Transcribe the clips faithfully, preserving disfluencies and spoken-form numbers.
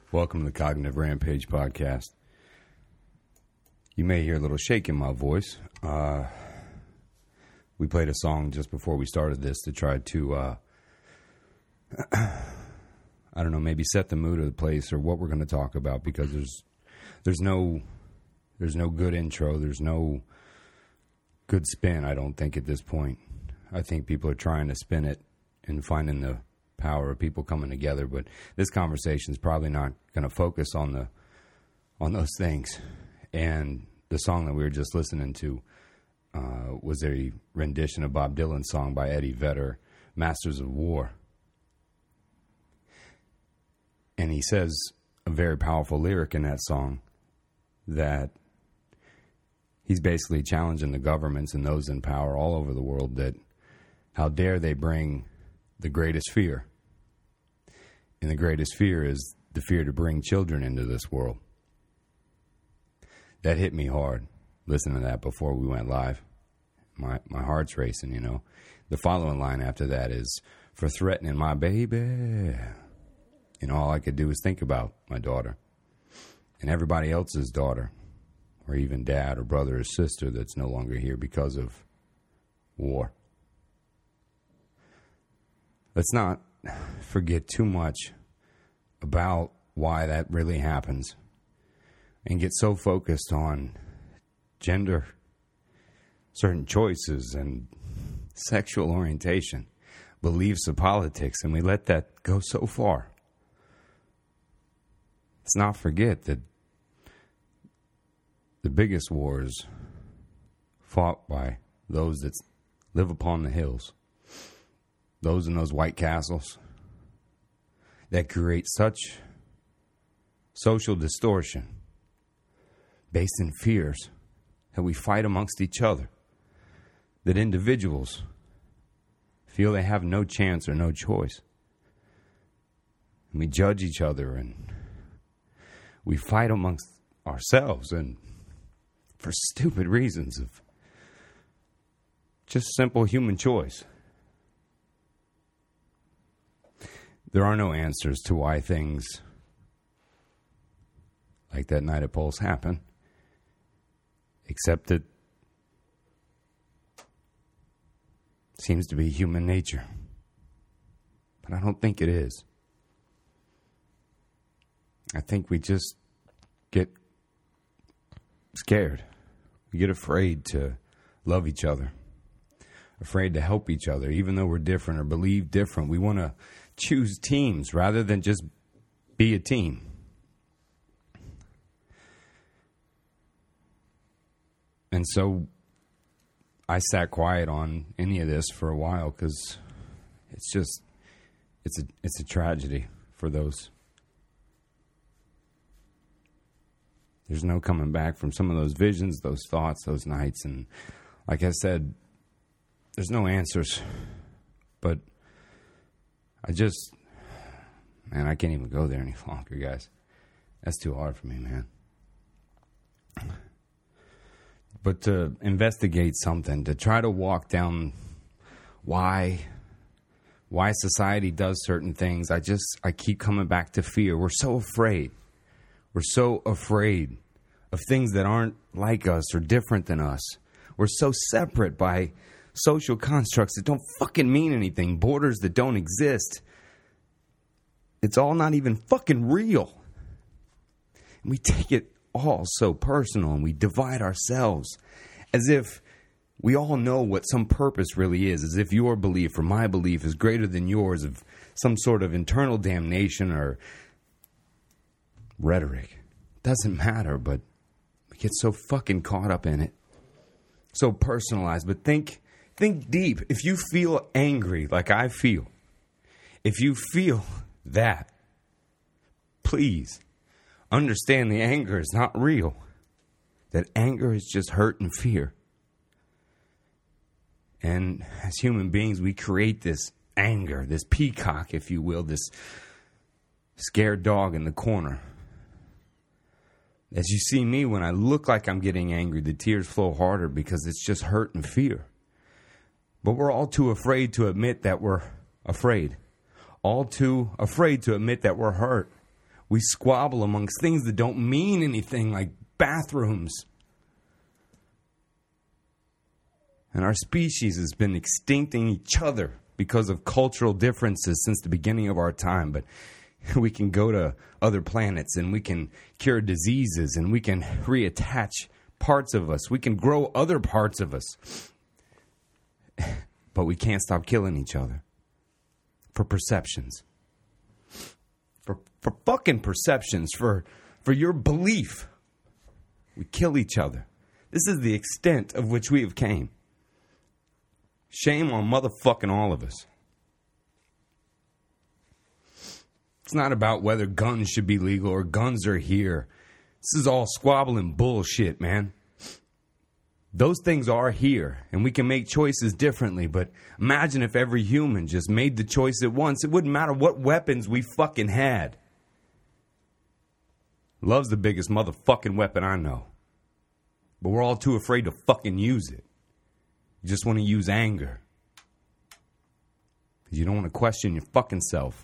Welcome to the Cognitive Rampage podcast. You may hear a little shake in my voice. Uh, we played a song just before we started this to try to, uh, I don't know, maybe set the mood of the place or what we're going to talk about, because there's there's no there's no good intro, there's no good spin. I don't think at this point. I think people are trying to spin it and finding the power of people coming together, but this conversation is probably not going to focus on the on those things. And the song that we were just listening to uh, was a rendition of Bob Dylan's song by Eddie Vedder, Masters of War. And he says a very powerful lyric in that song that he's basically challenging the governments and those in power all over the world that how dare they bring the greatest fear. And the greatest fear is the fear to bring children into this world. That hit me hard, listening to that before we went live. My my heart's racing, you know. The following line after that is, for threatening my baby. And all I could do was think about my daughter. And everybody else's daughter. Or even dad or brother or sister that's no longer here because of war. Let's not forget too much about why that really happens and get so focused on gender, certain choices, and sexual orientation, beliefs of politics, and we let that go so far. Let's not forget that the biggest wars fought by those that live upon the hills. Those in those white castles that create such social distortion based in fears that we fight amongst each other, that individuals feel they have no chance or no choice. And we judge each other and we fight amongst ourselves and for stupid reasons of just simple human choice. There are no answers to why things like that night at Pulse happen, except that it seems to be human nature. But I don't think it is. I think we just get scared. We get afraid to love each other, afraid to help each other, even though we're different or believe different. We want to choose teams rather than just be a team. And so I sat quiet on any of this for a while because it's just, it's a, it's a tragedy for those. There's no coming back from some of those visions, those thoughts, those nights. And like I said, there's no answers, but I just, man, I can't even go there any longer, guys. That's too hard for me, man. But to investigate something, to try to walk down why, why society does certain things, I just, I keep coming back to fear. We're so afraid. We're so afraid of things that aren't like us or different than us. We're so separate by social constructs that don't fucking mean anything, borders that don't exist. It's all not even fucking real. And we take it all so personal and we divide ourselves as if we all know what some purpose really is, as if your belief or my belief is greater than yours, of some sort of internal damnation or rhetoric. Doesn't matter, but we get so fucking caught up in it. So personalized. But think think deep. If you feel angry like I feel, if you feel that, please understand the anger is not real. That anger is just hurt and fear. And as human beings, we create this anger, this peacock, if you will, this scared dog in the corner. As you see me, when I look like I'm getting angry, the tears flow harder because it's just hurt and fear. But we're all too afraid to admit that we're afraid. All too afraid to admit that we're hurt. We squabble amongst things that don't mean anything, like bathrooms. And our species has been extincting each other because of cultural differences since the beginning of our time. But we can go to other planets and we can cure diseases and we can reattach parts of us. We can grow other parts of us. But we can't stop killing each other for perceptions. For, for fucking perceptions, for, for your belief. We kill each other. This is the extent of which we have came. Shame on motherfucking all of us. It's not about whether guns should be legal or guns are here. This is all squabbling bullshit, man. Those things are here, and we can make choices differently, but imagine if every human just made the choice at once. It wouldn't matter what weapons we fucking had. Love's the biggest motherfucking weapon I know. But we're all too afraid to fucking use it. You just want to use anger. Because you don't want to question your fucking self.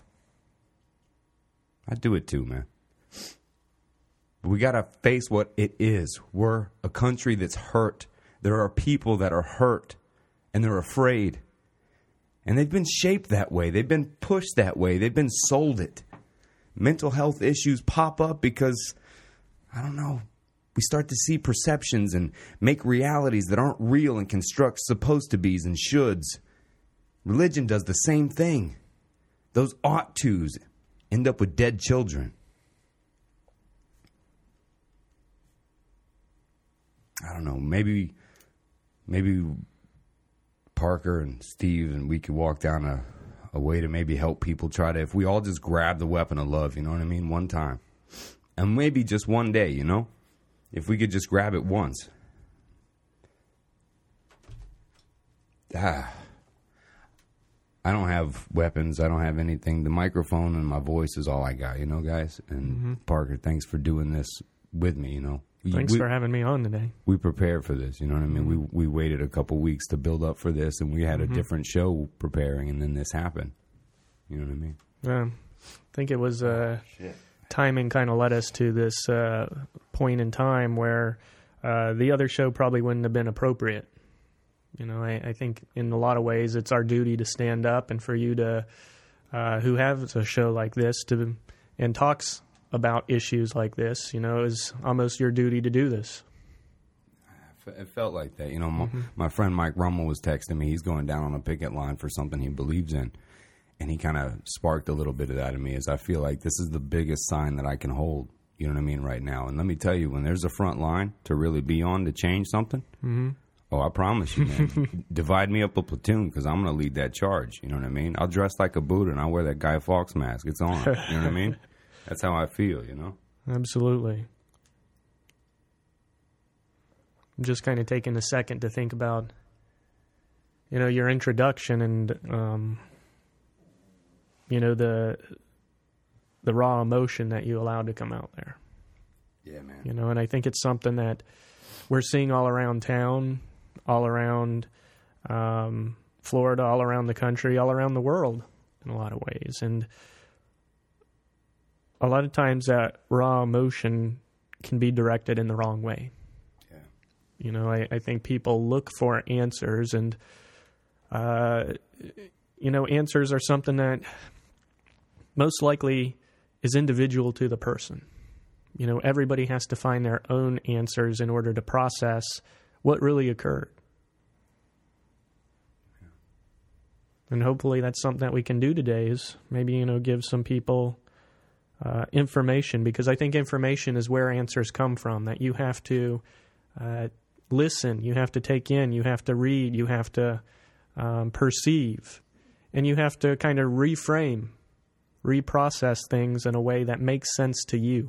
I do it too, man. But we got to face what it is. We're a country that's hurt. There are people that are hurt. And they're afraid. And they've been shaped that way. They've been pushed that way. They've been sold it. Mental health issues pop up because, I don't know, we start to see perceptions and make realities that aren't real and construct supposed to be's and shoulds. Religion does the same thing. Those ought to's end up with dead children. I don't know, maybe maybe Parker and Steve and we could walk down a, a way to maybe help people try to, if we all just grab the weapon of love, you know what I mean, one time. And maybe just one day, you know? If we could just grab it once. Ah. I don't have weapons. I don't have anything. The microphone and my voice is all I got, you know, guys? And mm-hmm. Parker, thanks for doing this with me, you know? Thanks we, for having me on today. We prepared for this, you know what I mean? Mm-hmm. We we waited a couple weeks to build up for this, and we had mm-hmm. a different show preparing, and then this happened. You know what I mean? Yeah. I think it was... Uh, oh, timing kind of led us to this uh, point in time where uh, the other show probably wouldn't have been appropriate. You know, I, I think in a lot of ways it's our duty to stand up, and for you to, uh, who has a show like this to and talks about issues like this, you know, is almost your duty to do this. It felt like that. You know, my, mm-hmm. my friend Mike Rummel was texting me. He's going down on a picket line for something he believes in. And he kind of sparked a little bit of that in me, as I feel like this is the biggest sign that I can hold, you know what I mean, right now. And let me tell you, when there's a front line to really be on to change something, mm-hmm. oh, I promise you, man, divide me up a platoon because I'm going to lead that charge, you know what I mean? I'll dress like a Buddha and I'll wear that Guy Fawkes mask. It's on, you know what I mean? That's how I feel, you know? Absolutely. I'm just kind of taking a second to think about, you know, your introduction and... Um, you know, the the raw emotion that you allowed to come out there. Yeah, man. You know, and I think it's something that we're seeing all around town, all around um, Florida, all around the country, all around the world in a lot of ways. And a lot of times that raw emotion can be directed in the wrong way. Yeah. You know, I, I think people look for answers, and, uh, you know, answers are something that most likely is individual to the person. You know, everybody has to find their own answers in order to process what really occurred. Yeah. And hopefully that's something that we can do today, is maybe, you know, give some people uh, information, because I think information is where answers come from, that you have to uh, listen, you have to take in, you have to read, you have to um, perceive, and you have to kind of reframe, reprocess things in a way that makes sense to you.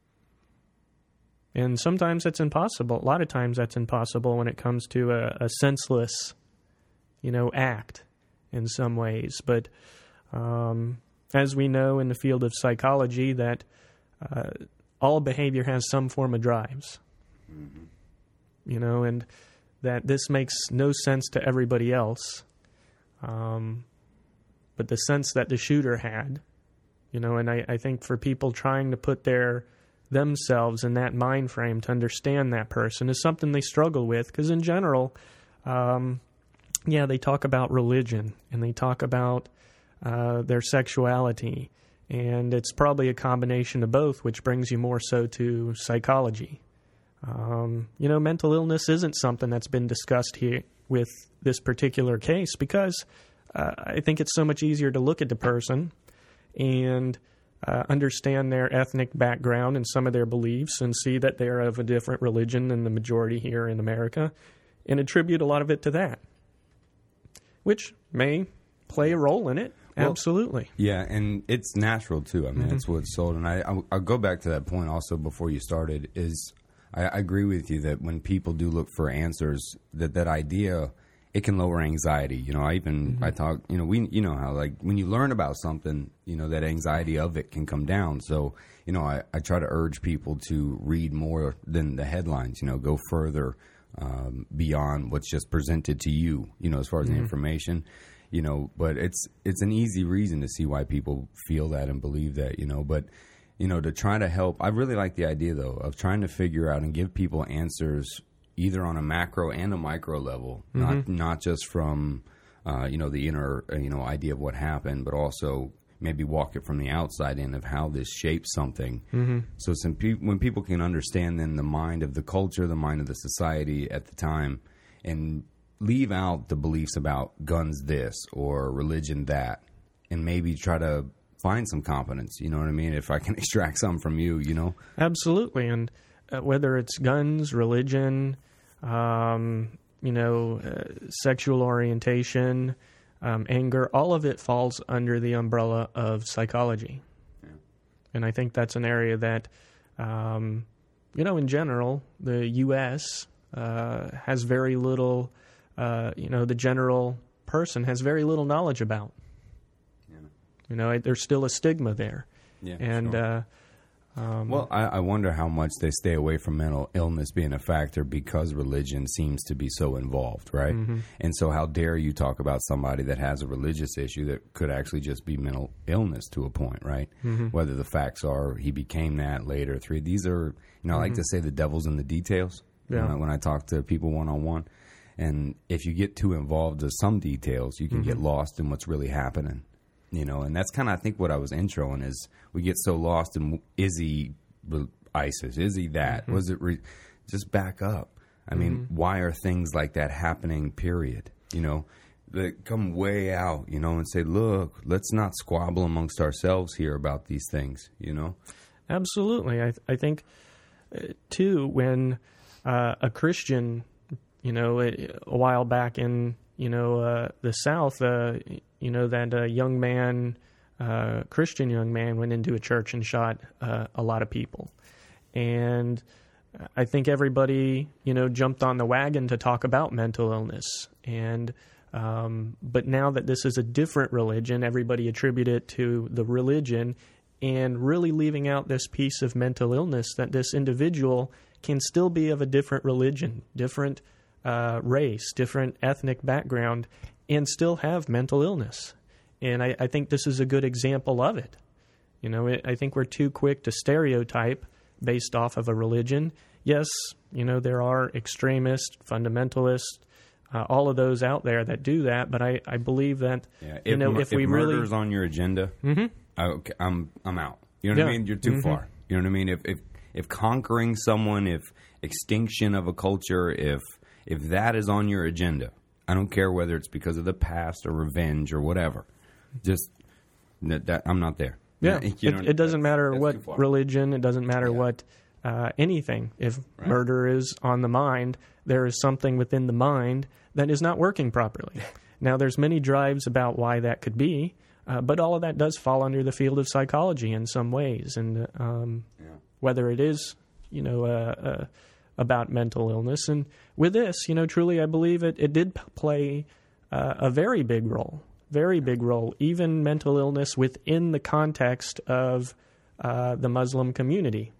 And sometimes it's impossible. A lot of times that's impossible when it comes to a, a senseless, you know, act in some ways. But um, as we know in the field of psychology, that uh, all behavior has some form of drives. Mm-hmm. You know, and that this makes no sense to everybody else. Um, but the sense that the shooter had You know, and I, I think for people trying to put their themselves in that mind frame to understand that person is something they struggle with, because in general, um, yeah, they talk about religion and they talk about uh, their sexuality, and it's probably a combination of both, which brings you more so to psychology. Um, you know, mental illness isn't something that's been discussed here with this particular case, because uh, I think it's so much easier to look at the person and uh, understand their ethnic background and some of their beliefs and see that they're of a different religion than the majority here in America and attribute a lot of it to that, which may play a role in it. Well, absolutely. Yeah, and it's natural, too. I mean, Mm-hmm. it's what's sold. And I, I'll, I'll go back to that point also before you started, is I, I agree with you that when people do look for answers, that that idea, it can lower anxiety. You know, I even, Mm-hmm. I talk, you know, we, you know how, like, when you learn about something, you know, that anxiety of it can come down. So, you know, I, I try to urge people to read more than the headlines, you know, go further um, beyond what's just presented to you, you know, as far as Mm-hmm. the information. You know, but it's it's an easy reason to see why people feel that and believe that, you know. But, you know, to try to help, I really like the idea, though, of trying to figure out and give people answers either on a macro and a micro level, mm-hmm. not not just from, uh, you know, the inner, uh, you know, idea of what happened, but also maybe walk it from the outside in of how this shapes something. Mm-hmm. So some pe- when people can understand then the mind of the culture, the mind of the society at the time, and leave out the beliefs about guns this or religion that, and maybe try to find some competence, you know what I mean? If I can extract some from you, you know? Absolutely. And uh, whether it's guns, religion, um, you know, uh, sexual orientation, um, anger, all of it falls under the umbrella of psychology. Yeah. And I think that's an area that, um, you know, in general, the U S uh, has very little... Uh, you know, the general person has very little knowledge about. Yeah. You know, I, there's still a stigma there. Yeah, and sure. uh, um, well, I, I wonder how much they stay away from mental illness being a factor because religion seems to be so involved, right? Mm-hmm. And so, how dare you talk about somebody that has a religious issue that could actually just be mental illness to a point, right? Mm-hmm. Whether the facts are he became that later. Three. These are, you know, mm-hmm. I like to say the devil's in the details. Yeah. When I, when I talk to people one on one. And if you get too involved with some details, you can mm-hmm. get lost in what's really happening, you know. And that's kind of, I think, what I was introing is we get so lost in, is he ISIS? Is he that? Mm-hmm. Was it re- just back up? I mm-hmm. mean, why are things like that happening, period? You know, that come way out, you know, and say, look, let's not squabble amongst ourselves here about these things, you know. Absolutely. I, th- I think, uh, too, when uh, a Christian... You know, a while back in, you know, uh, the South, uh, you know, that uh, young man, uh, Christian young man went into a church and shot uh, a lot of people. And I think everybody, you know, jumped on the wagon to talk about mental illness. And um, but now that this is a different religion, everybody attribute it to the religion and really leaving out this piece of mental illness, that this individual can still be of a different religion, different Uh, race, different ethnic background, and still have mental illness. And I, I think this is a good example of it. You know, it, I think we're too quick to stereotype based off of a religion. Yes, you know, there are extremists, fundamentalists, uh, all of those out there that do that, but I, I believe that, yeah, if, you know, if, if we really... murder's on your agenda, mm-hmm. I, okay, I'm I'm out. You know what yeah. I mean? You're too mm-hmm. far. You know what I mean? If, if, if conquering someone, if extinction of a culture, if... If that is on your agenda, I don't care whether it's because of the past or revenge or whatever. Just that, that I'm not there. Yeah, you know, it, it doesn't matter what religion. It doesn't matter yeah. what uh, anything. If right. murder is on the mind, there is something within the mind that is not working properly. Now, there's many drives about why that could be, uh, but all of that does fall under the field of psychology in some ways, and um, yeah. whether it is, you know, uh, uh, about mental illness. And with this, you know, truly I believe it, it did play uh, a very big role, very big role, even mental illness within the context of uh, the Muslim community.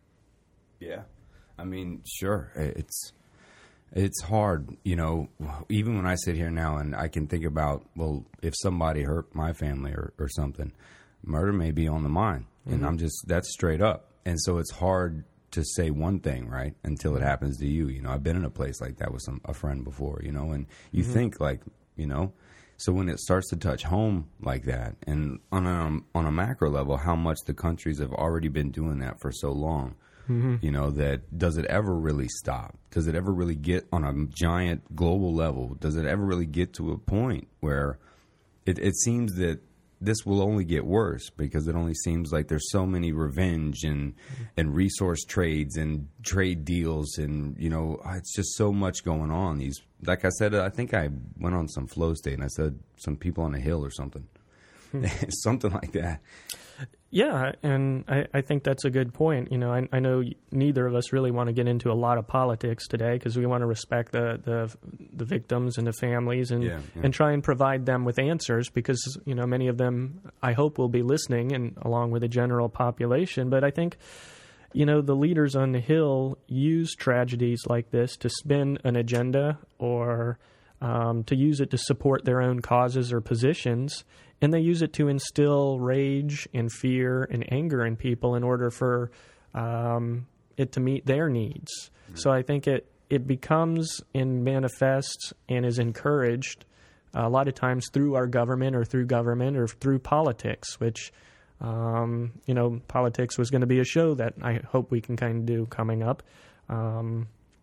Yeah. I mean, sure, it's it's hard, you know, even when I sit here now and I can think about, well, if somebody hurt my family or, or something, murder may be on the mind, and Mm-hmm. I'm just that's straight up. And so it's hard to say one thing, right, until it happens to you. You know, I've been in a place like that with some a friend before, you know, and you Mm-hmm. think like, you know, so when it starts to touch home like that, and on a on a macro level, how much the countries have already been doing that for so long, Mm-hmm. you know, that does it ever really stop? Does it ever really get on a giant global level? Does it ever really get to a point where it, it seems that this will only get worse, because it only seems like there's so many revenge and and resource trades and trade deals, and you know, it's just so much going on. These, like I said, I think I went on some flow state and I said some people on a hill or something, something like that. Yeah, and I, I think that's a good point. You know, I, I know neither of us really want to get into a lot of politics today, because we want to respect the, the the victims and the families, and Yeah, yeah. and try and provide them with answers, because you know many of them, I hope, will be listening, and along with the general population. But I think, you know, the leaders on the Hill use tragedies like this to spin an agenda, or um, to use it to support their own causes or positions. And they use it to instill rage and fear and anger in people in order for um, it to meet their needs. Mm-hmm. So I think it, it becomes and manifests and is encouraged a lot of times through our government or through government or through politics, which, um, you know, politics was going to be a show that I hope we can kind of do coming up. Um,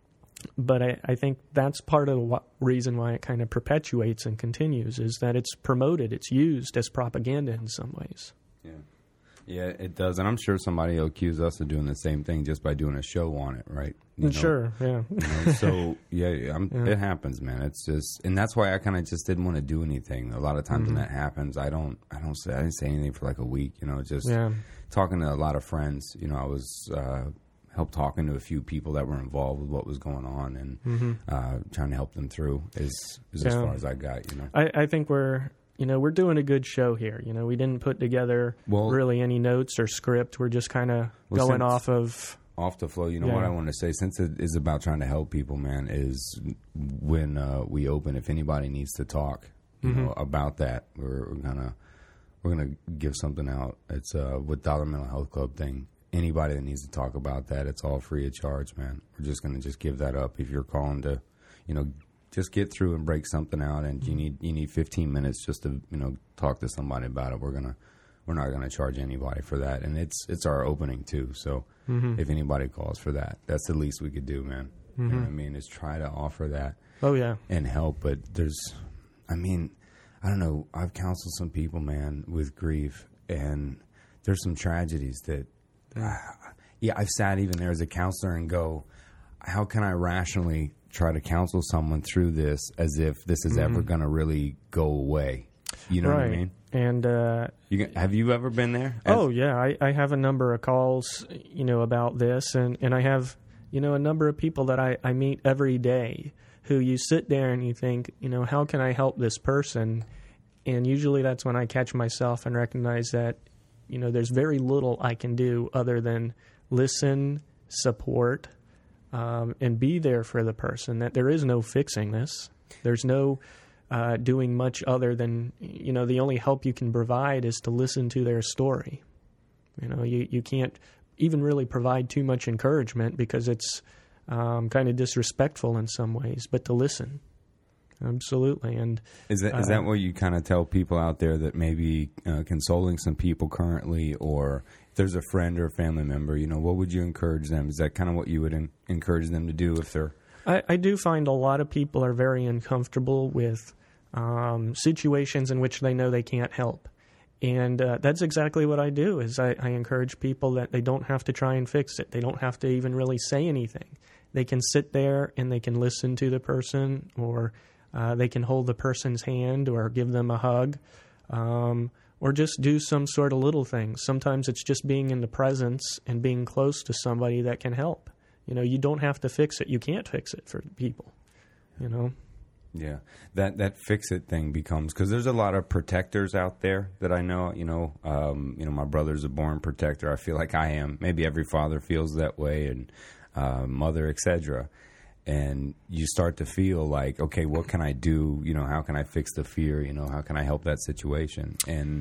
But I, I think that's part of the w- reason why it kind of perpetuates and continues, is that it's promoted, it's used as propaganda in some ways. Yeah, yeah, it does, and I'm sure somebody will accuse us of doing the same thing just by doing a show on it, right? You know? Sure, yeah. You know, so yeah, yeah, I'm, Yeah. it happens, man. It's just, and that's why I kind of just didn't want to do anything. A lot of times Mm-hmm. when that happens, I don't, I don't say, I didn't say anything for like a week. You know, just Yeah. talking to a lot of friends. You know, I was. Uh, helped talking to a few people that were involved with what was going on, and Mm-hmm. uh, trying to help them through is, is Yeah. as far as I got, you know. I, I think we're, you know, we're doing a good show here. You know, we didn't put together Well- really any notes or script. We're just kind of Well, going since- off of, Off the flow, you know Yeah. what I want to say, since it is about trying to help people, man, is when uh, we open, if anybody needs to talk, you Mm-hmm. know, about that, we're, we're gonna we're gonna give something out. It's uh, with Dollar Mental Health Club thing. Anybody that needs to talk about that, it's all free of charge, man. We're just gonna just give that up. If you're calling to, you know, just get through and break something out, and you need you need fifteen minutes just to, you know, talk to somebody about it, we're gonna we're not gonna charge anybody for that, and it's it's our opening too. So Mm-hmm. if anybody calls for that, that's the least we could do, man. You know what I mean? Is try to offer that oh, yeah. and help. But there's, I mean, I don't know. I've counseled some people, man, with grief, and there's some tragedies that, uh, yeah, I've sat even there as a counselor and go, how can I rationally try to counsel someone through this as if this is ever going to really go away? You know right. what I mean? And, uh, You, can- have you ever been there? As- oh, yeah. I, I have a number of calls, you know, about this. And, and I have, you know, a number of people that I, I meet every day who you sit there and you think, you know, how can I help this person? And usually that's when I catch myself and recognize that, you know, there's very little I can do other than listen, support, um, and be there for the person. That there is no fixing this. There's no uh, doing much other than, you know, the only help you can provide is to listen to their story. You know, you, you can't even really provide too much encouragement because it's um, kind of disrespectful in some ways, but to listen. Absolutely. And Is that is uh, that what you kind of tell people out there that may be uh, consoling some people currently, or if there's a friend or a family member, you know, what would you encourage them? Is that kind of what you would en- encourage them to do if they're... I, I do find a lot of people are very uncomfortable with um, situations in which they know they can't help. And uh, that's exactly what I do, is I, I encourage people that they don't have to try and fix it. They don't have to even really say anything. They can sit there and they can listen to the person, or uh, they can hold the person's hand or give them a hug, um, or just do some sort of little things. Sometimes it's just being in the presence and being close to somebody that can help. You know, you don't have to fix it. You can't fix it for people, you know. Yeah, that that fix it thing becomes, because there's a lot of protectors out there that I know. You know, um, you know, my brother's a born protector. I feel like I am. Maybe every father feels that way, and uh, mother, et cetera. And you start to feel like, okay, what can I do? You know, how can I fix the fear? You know, how can I help that situation? And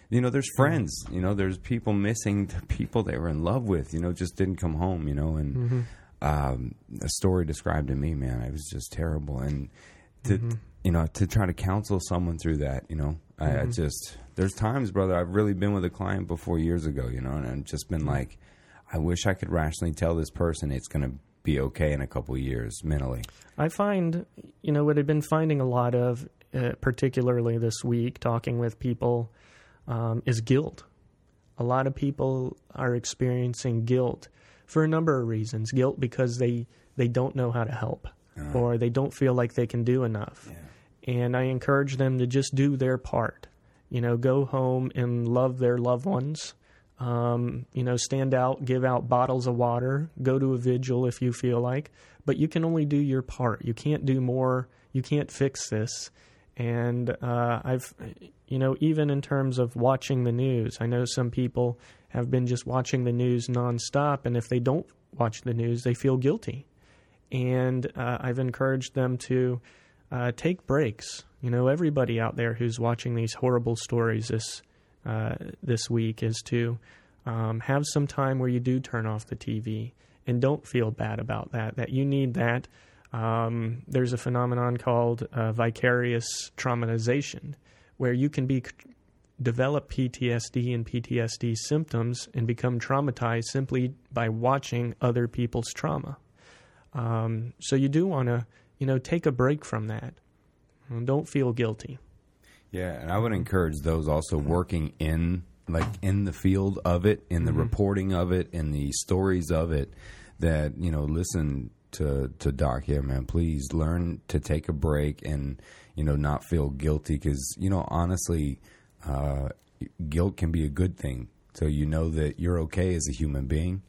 You know, there's friends. You know, there's people missing. The people they were in love with. You know, just didn't come home. You know, and Mm-hmm. um, a story described to me, man, it was just terrible. And to Mm-hmm. you know, to try to counsel someone through that, you know, I, I Mm-hmm. just there's times, brother, I've really been with a client before years ago, you know, and I've just been Mm-hmm. like, I wish I could rationally tell this person it's going to be okay in a couple of years mentally. I find, you know, what I've been finding a lot of, uh, particularly this week, talking with people, um, is guilt. A lot of people are experiencing guilt for a number of reasons. Guilt because they, they don't know how to help, Uh. or they don't feel like they can do enough. Yeah. And I encourage them to just do their part. You know, go home and love their loved ones. Um, you know, stand out, give out bottles of water, go to a vigil if you feel like. But you can only do your part. You can't do more. You can't fix this. And uh, I've, you know, even in terms of watching the news, I know some people have been just watching the news nonstop. And if they don't watch the news, they feel guilty. And uh, I've encouraged them to uh, take breaks. You know, everybody out there who's watching these horrible stories this uh, this week is to um, have some time where you do turn off the T V and don't feel bad about that, that you need that. Um, there's a phenomenon called uh, vicarious traumatization, where you can be develop P T S D and P T S D symptoms and become traumatized simply by watching other people's trauma. Um, so you do want to, you know, take a break from that. And don't feel guilty. Yeah, and I would encourage those also working in like in the field of it, in the mm-hmm. reporting of it, in the stories of it, that, you know, listen to to Doc here, man. Please learn to take a break and, you know, not feel guilty, because, you know, honestly, uh, guilt can be a good thing. So you know that you're okay as a human being.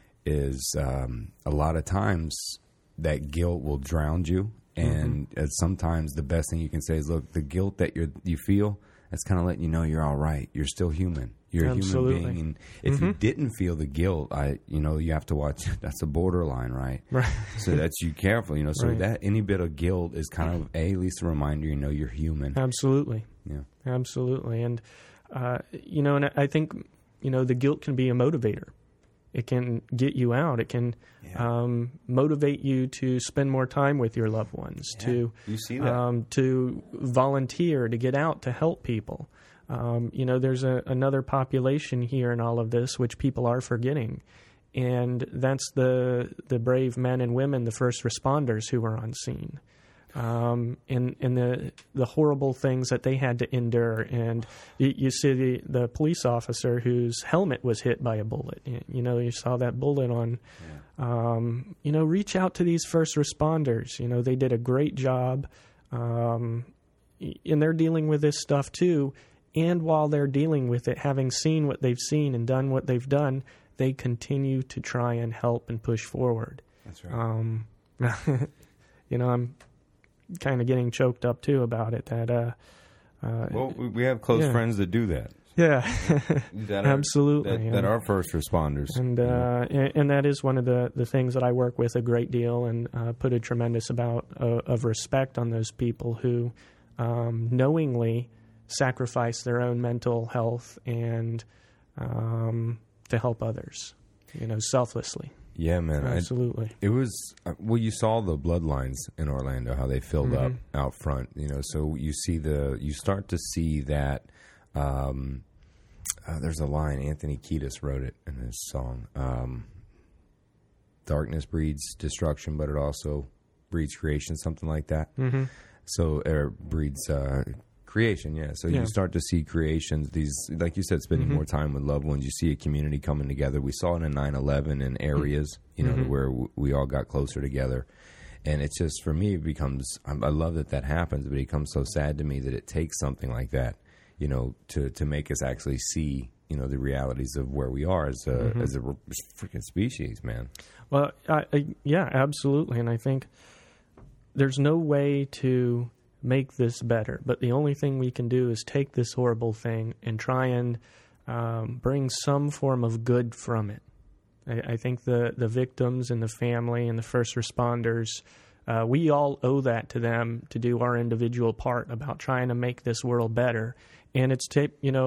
Is um, a lot of times that guilt will drown you. And mm-hmm. sometimes the best thing you can say is, look, the guilt that you you feel, that's kind of letting you know you're all right. You're still human. You're Absolutely. a human being. And if mm-hmm. you didn't feel the guilt, I, you know, you have to watch. That's a borderline, right? Right. So that's you careful, you know. So right. that any bit of guilt is kind of a, at least a reminder, you know, you're human. Absolutely. Yeah. Absolutely. And, uh, you know, and I think, you know, the guilt can be a motivator. It can get you out. It can yeah. um, motivate you to spend more time with your loved ones, yeah. to you see that. Um, to volunteer, to get out, to help people. Um, you know, there's a, another population here in all of this, which people are forgetting, and that's the the brave men and women, the first responders who were on scene. Um, and, and the the horrible things that they had to endure. And you, you see the, the police officer whose helmet was hit by a bullet. You know, you saw that bullet on, yeah. um, you know, reach out to these first responders. You know, they did a great job. Um, and they're dealing with this stuff too. And while they're dealing with it, having seen what they've seen and done what they've done, they continue to try and help and push forward. That's right. Um, you know, I'm kind of getting choked up too about it. That uh, uh, well, we have close yeah. friends that do that. Yeah, that are, absolutely. That, that and, are first responders, and uh, and, and that is one of the, the things that I work with a great deal, and uh, put a tremendous amount of, of respect on those people who um, knowingly sacrifice their own mental health and um, to help others, you know, selflessly. Yeah, man. Absolutely. I, it was, well, you saw the bloodlines in Orlando, how they filled mm-hmm. up out front, you know, so you see the, you start to see that, um, uh, there's a line, Anthony Kiedis wrote it in his song, um, darkness breeds destruction, but it also breeds creation, something like that. Mm-hmm. So it breeds, uh, creation, yeah. So yeah. you start to see creations, these, like you said, spending mm-hmm. more time with loved ones. You see a community coming together. We saw it in nine eleven in areas, you know, mm-hmm. where w- we all got closer together. And it's just, for me, it becomes, I, I love that that happens, but it becomes so sad to me that it takes something like that, you know, to, to make us actually see, you know, the realities of where we are as a, mm-hmm. as a freaking species, man. Well, I, I, yeah, absolutely. And I think there's no way to make this better, but the only thing we can do is take this horrible thing and try and um, bring some form of good from it. I, I think the, the victims and the family and the first responders, uh, we all owe that to them to do our individual part about trying to make this world better. And it's, ta- you know,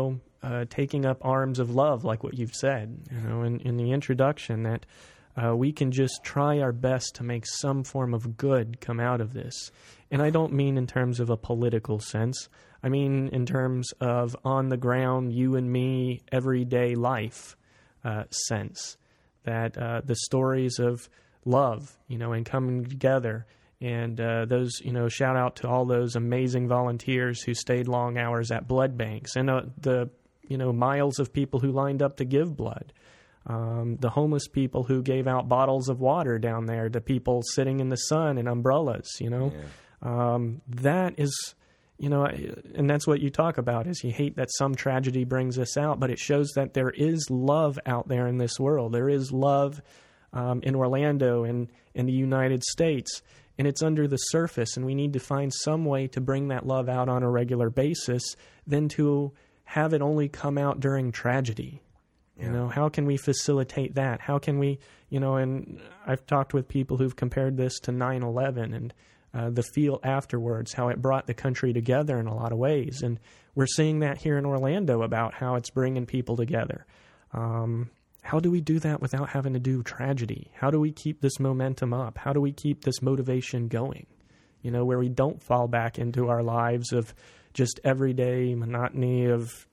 uh, taking up arms of love, like what you've said, you know, in, in the introduction, that uh, we can just try our best to make some form of good come out of this. And I don't mean in terms of a political sense. I mean in terms of on the ground, you and me, everyday life uh, sense. That uh, the stories of love, you know, and coming together, and uh, those, you know, shout out to all those amazing volunteers who stayed long hours at blood banks, and uh, the, you know, miles of people who lined up to give blood, um, the homeless people who gave out bottles of water down there to people sitting in the sun in umbrellas, you know, yeah. um, that is, you know, and that's what you talk about, is you hate that some tragedy brings us out, but it shows that there is love out there in this world. There is love um, in Orlando and in the United States, and it's under the surface, and we need to find some way to bring that love out on a regular basis than to have it only come out during tragedy. You yeah. know, how can we facilitate that? How can we, you know, and I've talked with people who've compared this to nine eleven and Uh, the feel afterwards, how it brought the country together in a lot of ways. And we're seeing that here in Orlando about how it's bringing people together. Um, how do we do that without having to do tragedy? How do we keep this momentum up? How do we keep this motivation going? You know, where we don't fall back into our lives of just everyday monotony of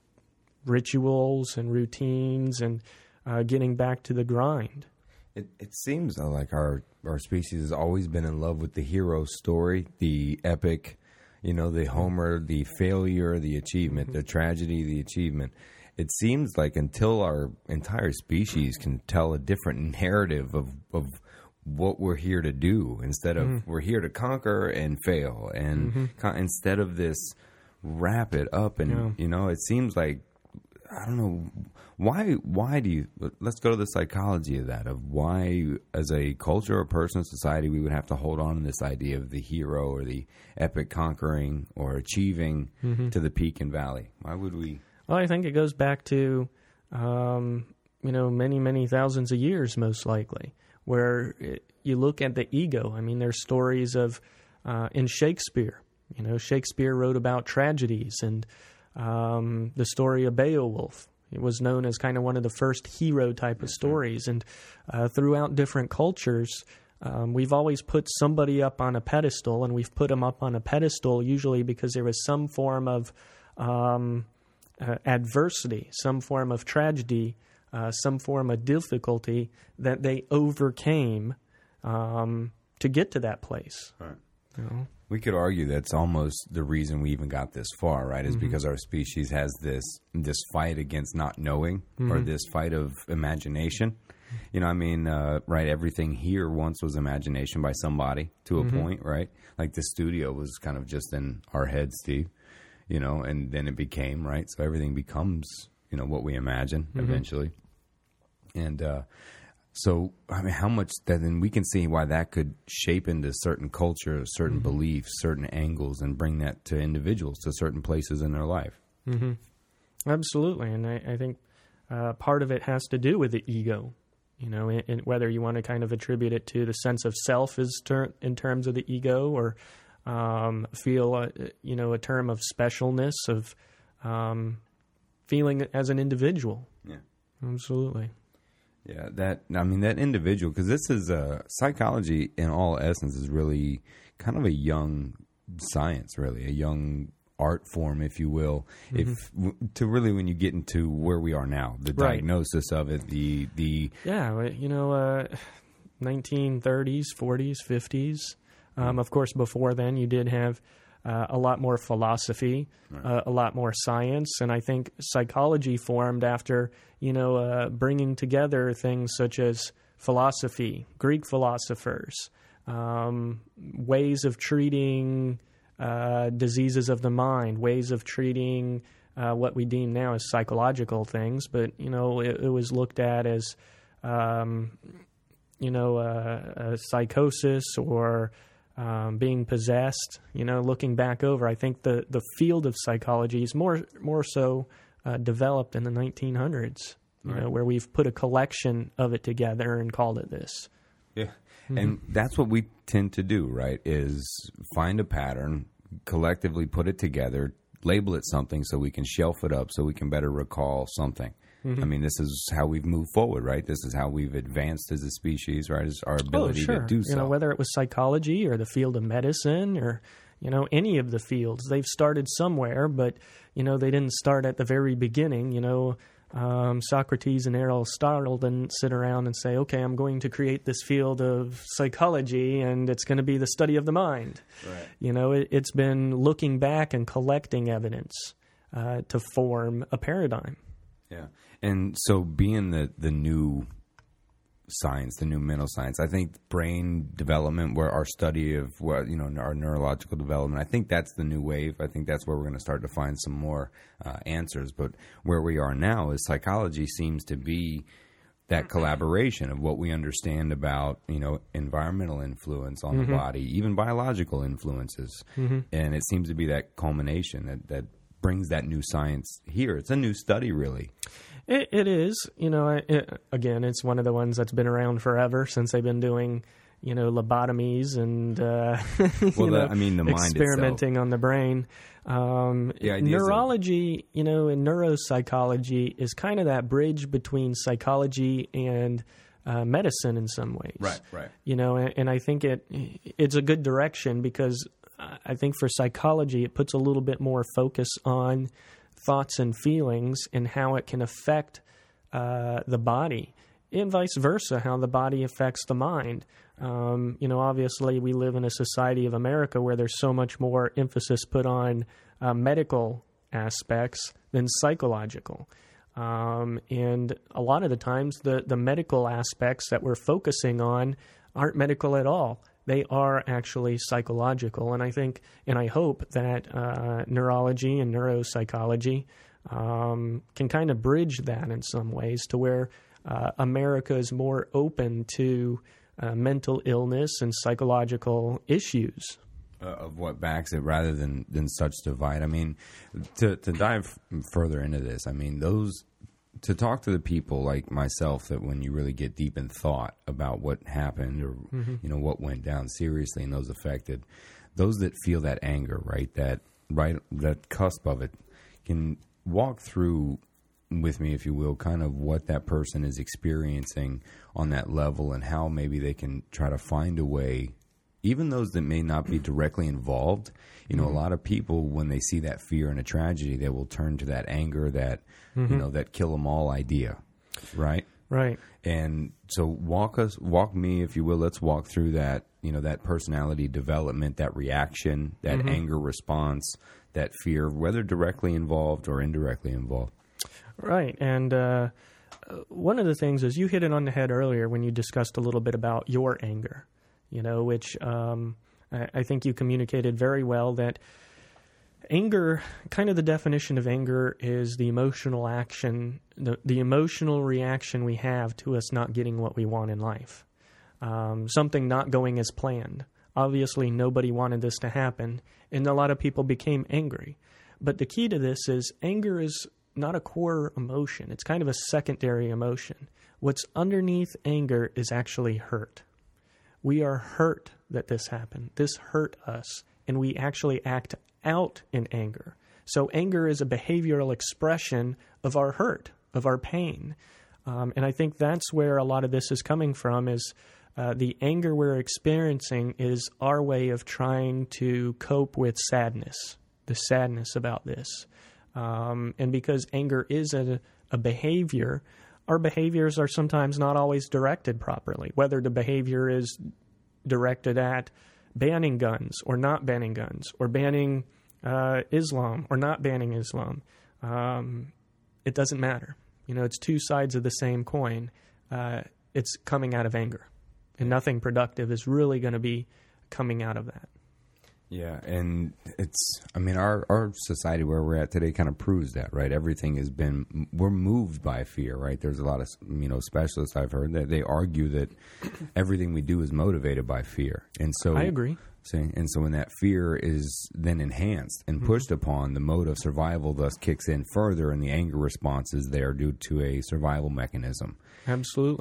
rituals and routines and uh, getting back to the grind. It, it seems like our, our species has always been in love with the hero story, the epic, you know, the Homer, the failure, the achievement, mm-hmm. the tragedy, the achievement. It seems like until our entire species can tell a different narrative of, of what we're here to do, instead of mm-hmm. we're here to conquer and fail, and mm-hmm. con- instead of this wrap it up, and, yeah. you know, it seems like, I don't know, why Why do you, let's go to the psychology of that, of why as a culture or person, society, we would have to hold on to this idea of the hero or the epic conquering or achieving mm-hmm. to the peak and valley. Why would we? Well, I think it goes back to, um, you know, many, many thousands of years, most likely, where it, you look at the ego. I mean, there's stories of, uh, in Shakespeare, you know, Shakespeare wrote about tragedies, and Um, the story of Beowulf. It was known as kind of one of the first hero type of stories. And uh, throughout different cultures, um, we've always put somebody up on a pedestal, and we've put them up on a pedestal usually because there was some form of um, uh, adversity, some form of tragedy, uh, some form of difficulty that they overcame um, to get to that place. Right. You know? We could argue that's almost the reason we even got this far, right? Is mm-hmm. because our species has this this fight against not knowing, mm-hmm. or this fight of imagination. You know, I mean, uh, right? Everything here once was imagination by somebody to a mm-hmm. point, right? Like the studio was kind of just in our heads, Steve. You know, and then it became, right? So everything becomes, you know, what we imagine mm-hmm. eventually. And uh, so, I mean, how much that, then we can see why that could shape into certain culture, certain mm-hmm. beliefs, certain angles, and bring that to individuals to certain places in their life. Mm-hmm. Absolutely. And I, I think uh, part of it has to do with the ego, you know, in, in whether you want to kind of attribute it to the sense of self as ter- in terms of the ego, or um, feel, uh, you know, a term of specialness, of um, feeling as an individual. Yeah. Absolutely. Yeah, that, I mean, that individual, because this is, uh, psychology in all essence is really kind of a young science, really, a young art form, if you will, mm-hmm. if to really, when you get into where we are now, the right. diagnosis of it, the, the... Yeah, you know, uh, nineteen thirties, forties, fifties. Um, mm-hmm. Of course, before then, you did have uh, a lot more philosophy, right. uh, a lot more science, and I think psychology formed after, you know, uh, bringing together things such as philosophy, Greek philosophers, um, ways of treating uh, diseases of the mind, ways of treating uh, what we deem now as psychological things, but, you know, it, it was looked at as, um, you know, uh, a psychosis or Um, being possessed. You know, looking back over, I think the, the field of psychology is more more so uh, developed in the nineteen hundreds, you right. know, where we've put a collection of it together and called it this. Yeah, mm-hmm. and that's what we tend to do, right, is find a pattern, collectively put it together, label it something so we can shelf it up so we can better recall something. Mm-hmm. I mean, this is how we've moved forward, right? This is how we've advanced as a species, right? Is our ability oh, sure. to do so. You know, whether it was psychology or the field of medicine or, you know, any of the fields, they've started somewhere, but, you know, they didn't start at the very beginning. You know, um, Socrates and Aristotle didn't sit around and say, okay, I'm going to create this field of psychology and it's going to be the study of the mind. Right. You know, it, it's been looking back and collecting evidence uh, to form a paradigm. Yeah. And so being the, the new science, the new mental science, I think brain development, where our study of what, you know, our neurological development, I think that's the new wave. I think that's where we're going to start to find some more uh, answers. But where we are now is psychology seems to be that collaboration of what we understand about, you know, environmental influence on mm-hmm. the body, even biological influences. Mm-hmm. And it seems to be that culmination that, that brings that new science here. It's a new study, really. It, it is, you know, it, again, it's one of the ones that's been around forever since they've been doing, you know, lobotomies and, uh, you well, know, the, I mean, the experimenting mind on the brain. Um, neurology, you know, and neuropsychology is kind of that bridge between psychology and uh, medicine in some ways. Right, right. You know, and, and I think it it's a good direction because I think for psychology, it puts a little bit more focus on thoughts and feelings and how it can affect uh, the body, and vice versa, how the body affects the mind. Um, you know, obviously, we live in a society of America where there's so much more emphasis put on uh, medical aspects than psychological. Um, and a lot of the times, the, the medical aspects that we're focusing on aren't medical at all. They are actually psychological. And I think, and I hope that uh, neurology and neuropsychology um, can kind of bridge that in some ways to where uh, America is more open to uh, mental illness and psychological issues. Uh, of what backs it rather than, than such divide. I mean, to, to dive further into this, I mean, those... to talk to the people like myself that when you really get deep in thought about what happened or, mm-hmm. you know, what went down seriously and those affected, those that feel that anger, right, that right, that cusp of it, can walk through with me, if you will, kind of what that person is experiencing on that level and how maybe they can try to find a way, even those that may not be directly involved. You know, mm-hmm. a lot of people, when they see that fear and a tragedy, they will turn to that anger, that, mm-hmm. you know, that kill 'em all idea, right? Right. And so walk us, walk me, if you will, let's walk through that, you know, that personality development, that reaction, that mm-hmm. anger response, that fear, whether directly involved or indirectly involved. Right. And uh, one of the things is you hit it on the head earlier when you discussed a little bit about your anger. You know, which um, I, I think you communicated very well that anger, kind of the definition of anger is the emotional action, the, the emotional reaction we have to us not getting what we want in life. Um, something not going as planned. Obviously, nobody wanted this to happen, and a lot of people became angry. But the key to this is anger is not a core emotion. It's kind of a secondary emotion. What's underneath anger is actually hurt. We are hurt that this happened. This hurt us, and we actually act out in anger. So anger is a behavioral expression of our hurt, of our pain. Um, and I think that's where a lot of this is coming from, is uh, the anger we're experiencing is our way of trying to cope with sadness, the sadness about this. Um, and because anger is a, a behavior, our behaviors are sometimes not always directed properly, whether the behavior is directed at banning guns or not banning guns, or banning uh, Islam or not banning Islam. Um, it doesn't matter. You know, it's two sides of the same coin. Uh, it's coming out of anger, and nothing productive is really going to be coming out of that. Yeah, and it's, I mean, our, our society where we're at today kind of proves that, right? Everything has been, we're moved by fear, right? There's a lot of, you know, specialists I've heard that they argue that everything we do is motivated by fear. And so I agree. See, and so when that fear is then enhanced and pushed mm-hmm. upon, the mode of survival thus kicks in further, and the anger response is there due to a survival mechanism. Absolutely.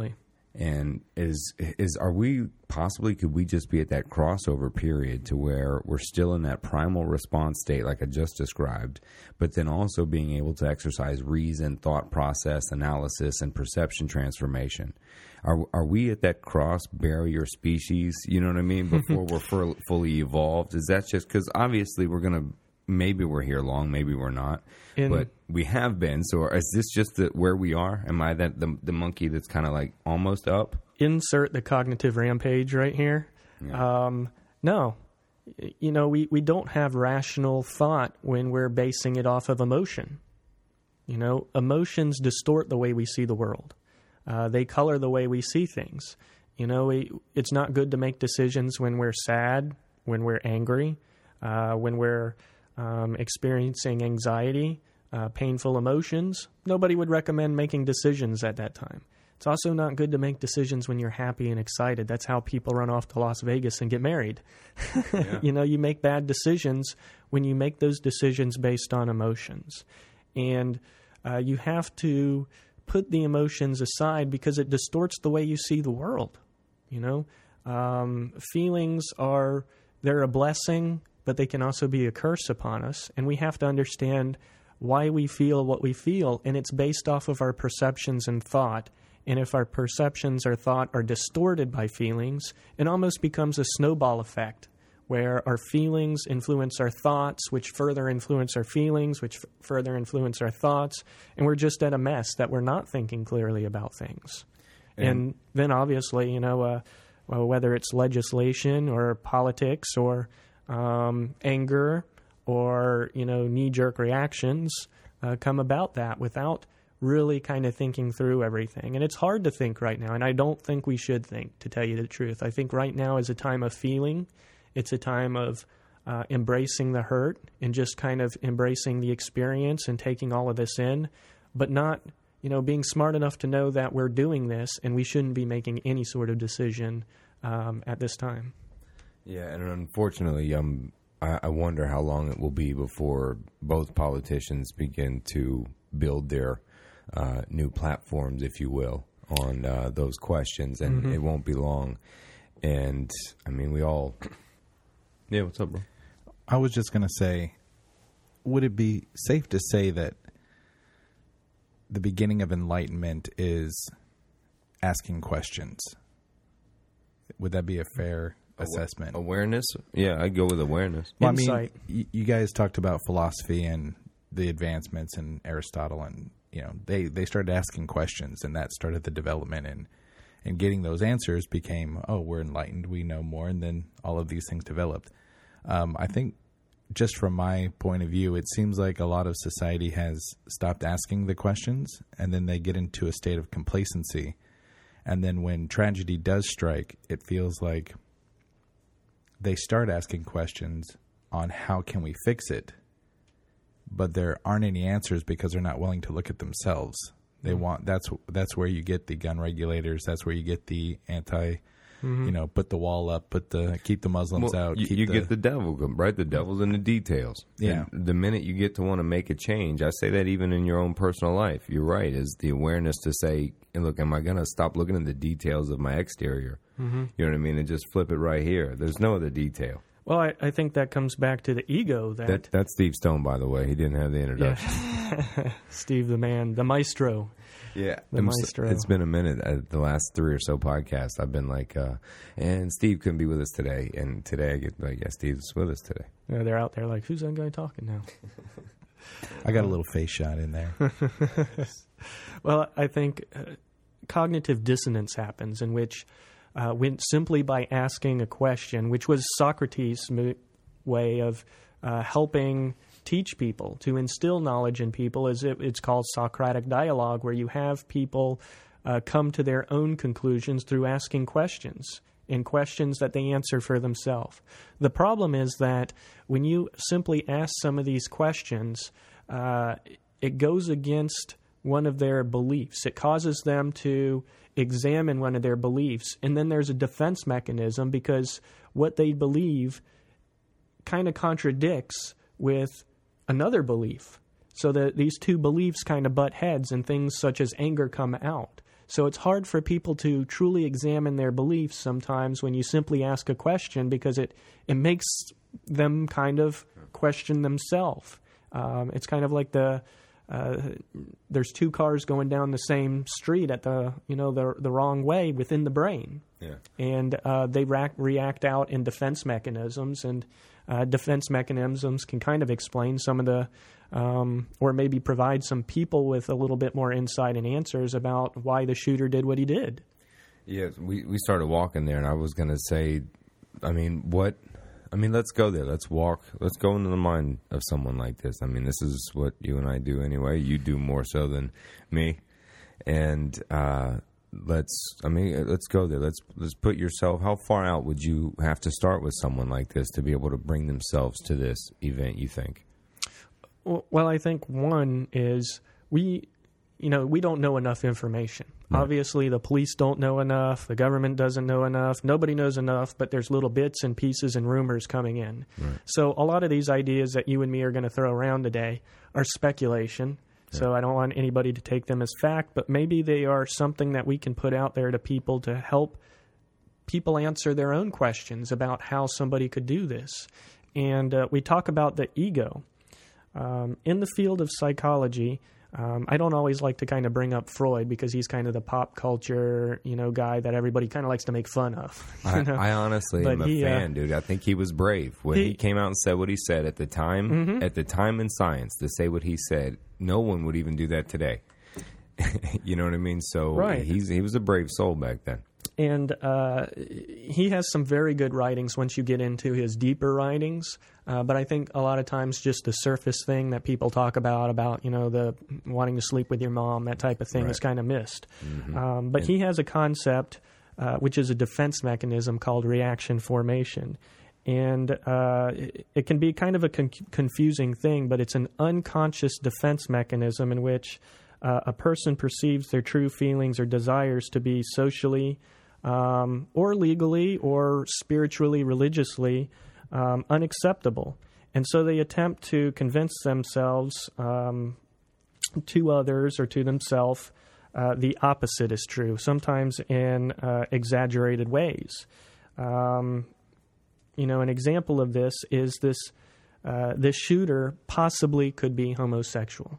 And is is are we possibly, could we just be at that crossover period to where we're still in that primal response state like I just described, but then also being able to exercise reason, thought process, analysis, and perception transformation? Are are we at that cross barrier species, you know what I mean, before we're fur- fully evolved? Is that just because obviously we're going to, maybe we're here long, maybe we're not, In, but we have been. So is this just the, where we are? Am I that the, the monkey that's kind of like almost up? Insert the cognitive rampage right here. Yeah. Um, no. You know, we, we don't have rational thought when we're basing it off of emotion. You know, emotions distort the way we see the world. Uh, they color the way we see things. You know, we, it's not good to make decisions when we're sad, when we're angry, uh, when we're um, experiencing anxiety, uh, painful emotions. Nobody would recommend making decisions at that time. It's also not good to make decisions when you're happy and excited. That's how people run off to Las Vegas and get married. Yeah. You know, you make bad decisions when you make those decisions based on emotions. And uh, you have to put the emotions aside because it distorts the way you see the world. You know, um, feelings are, they're a blessing, but they can also be a curse upon us. And we have to understand why we feel what we feel. And it's based off of our perceptions and thought. And if our perceptions or thought are distorted by feelings, it almost becomes a snowball effect where our feelings influence our thoughts, which further influence our feelings, which f- further influence our thoughts. And we're just at a mess that we're not thinking clearly about things. And, and then obviously, you know, uh, well, whether it's legislation or politics or um, anger or, you know, knee-jerk reactions uh, come about that without really kind of thinking through everything. And it's hard to think right now, and I don't think we should think, to tell you the truth. I think right now is a time of feeling. It's a time of uh, embracing the hurt and just kind of embracing the experience and taking all of this in, but not, you know, being smart enough to know that we're doing this and we shouldn't be making any sort of decision um, at this time. Yeah, and unfortunately, um, I, I wonder how long it will be before both politicians begin to build their uh, new platforms, if you will, on uh, those questions, and mm-hmm. it won't be long. And, I mean, we all... Yeah, what's up, bro? I was just going to say, would it be safe to say that the beginning of enlightenment is asking questions? Would that be a fair assessment? Awareness? Yeah, I'd go with awareness. Well, I mean, y- you guys talked about philosophy and the advancements in Aristotle, and, you know, they, they started asking questions, and that started the development, and and getting those answers became, oh, we're enlightened, we know more, and then all of these things developed. Um, I think just from my point of view, it seems like a lot of society has stopped asking the questions, and then they get into a state of complacency. And then when tragedy does strike, it feels like they start asking questions on how can we fix it, but there aren't any answers because they're not willing to look at themselves. They want that's that's where you get the gun regulators. That's where you get the anti, mm-hmm. you know, put the wall up, put the keep the Muslims well, out. You, keep you the, get the devil, right? The devil's in the details. Yeah. And the minute you get to want to make a change, I say that even in your own personal life, you're right. Is the awareness to say, look, am I going to stop looking at the details of my exterior? Mm-hmm. You know what I mean? And just flip it right here. There's no other detail. Well, I, I think that comes back to the ego. That, that that's Steve Stone, by the way. He didn't have the introduction. Yeah. Steve, the man, the maestro. Yeah, the maestro. It's been a minute. Uh, the last three or so podcasts, I've been like, uh, and Steve couldn't be with us today. And today I get like, yeah, Steve's with us today. Yeah, they're out there like, who's that guy talking now? I got a little face shot in there. Well, I think uh, cognitive dissonance happens in which uh, when simply by asking a question, which was Socrates' mo- way of uh, helping teach people, to instill knowledge in people, as it, it's called Socratic dialogue, where you have people uh, come to their own conclusions through asking questions, and questions that they answer for themselves. The problem is that when you simply ask some of these questions, uh, it goes against one of their beliefs. It causes them to examine one of their beliefs, and then there's a defense mechanism because what they believe kind of contradicts with another belief, so that these two beliefs kind of butt heads and things such as anger come out. So it's hard for people to truly examine their beliefs sometimes when you simply ask a question, because it, it makes them kind of question themselves. Um, it's kind of like the uh, there's two cars going down the same street at the you know the the wrong way within the brain, Yeah. and uh, they react, react out in defense mechanisms, and uh, defense mechanisms can kind of explain some of the um, or maybe provide some people with a little bit more insight and answers about why the shooter did what he did. Yeah, we, we started walking there, and I was going to say, I mean, what, I mean, let's go there. Let's walk. Let's go into the mind of someone like this. I mean, this is what you and I do anyway. You do more so than me. And uh, let's, I mean, let's go there. Let's, let's put yourself, how far out would you have to start with someone like this to be able to bring themselves to this event, you think? Well, I think one is we, you know, we don't know enough information. Right. Obviously, the police don't know enough. The government doesn't know enough. Nobody knows enough, but there's little bits and pieces and rumors coming in. Right. So a lot of these ideas that you and me are going to throw around today are speculation. Yeah. So I don't want anybody to take them as fact, but maybe they are something that we can put out there to people to help people answer their own questions about how somebody could do this. And uh, we talk about the ego. Um, in the field of psychology, um, I don't always like to kind of bring up Freud because he's kind of the pop culture, you know, guy that everybody kind of likes to make fun of. I, know? I honestly But am a he, fan, uh, dude. I think he was brave when he, he- came out and said what he said at the time. Mhm. At the time in science, to say what he said, no one would even do that today. You know what I mean? So Right. he's he was a brave soul back then. And uh, he has some very good writings once you get into his deeper writings. Uh, but I think a lot of times just the surface thing that people talk about, about, you know, the wanting to sleep with your mom, that type of thing is Right. kind of missed. Mm-hmm. Um, but he has a concept, uh, which is a defense mechanism called reaction formation. And uh, it, it can be kind of a con- confusing thing, but it's an unconscious defense mechanism in which uh, a person perceives their true feelings or desires to be socially um, or legally or spiritually, religiously um, unacceptable. And so they attempt to convince themselves um, to others or to themselves uh, the opposite is true, sometimes in uh, exaggerated ways. Um, you know, an example of this is this uh, this shooter possibly could be homosexual.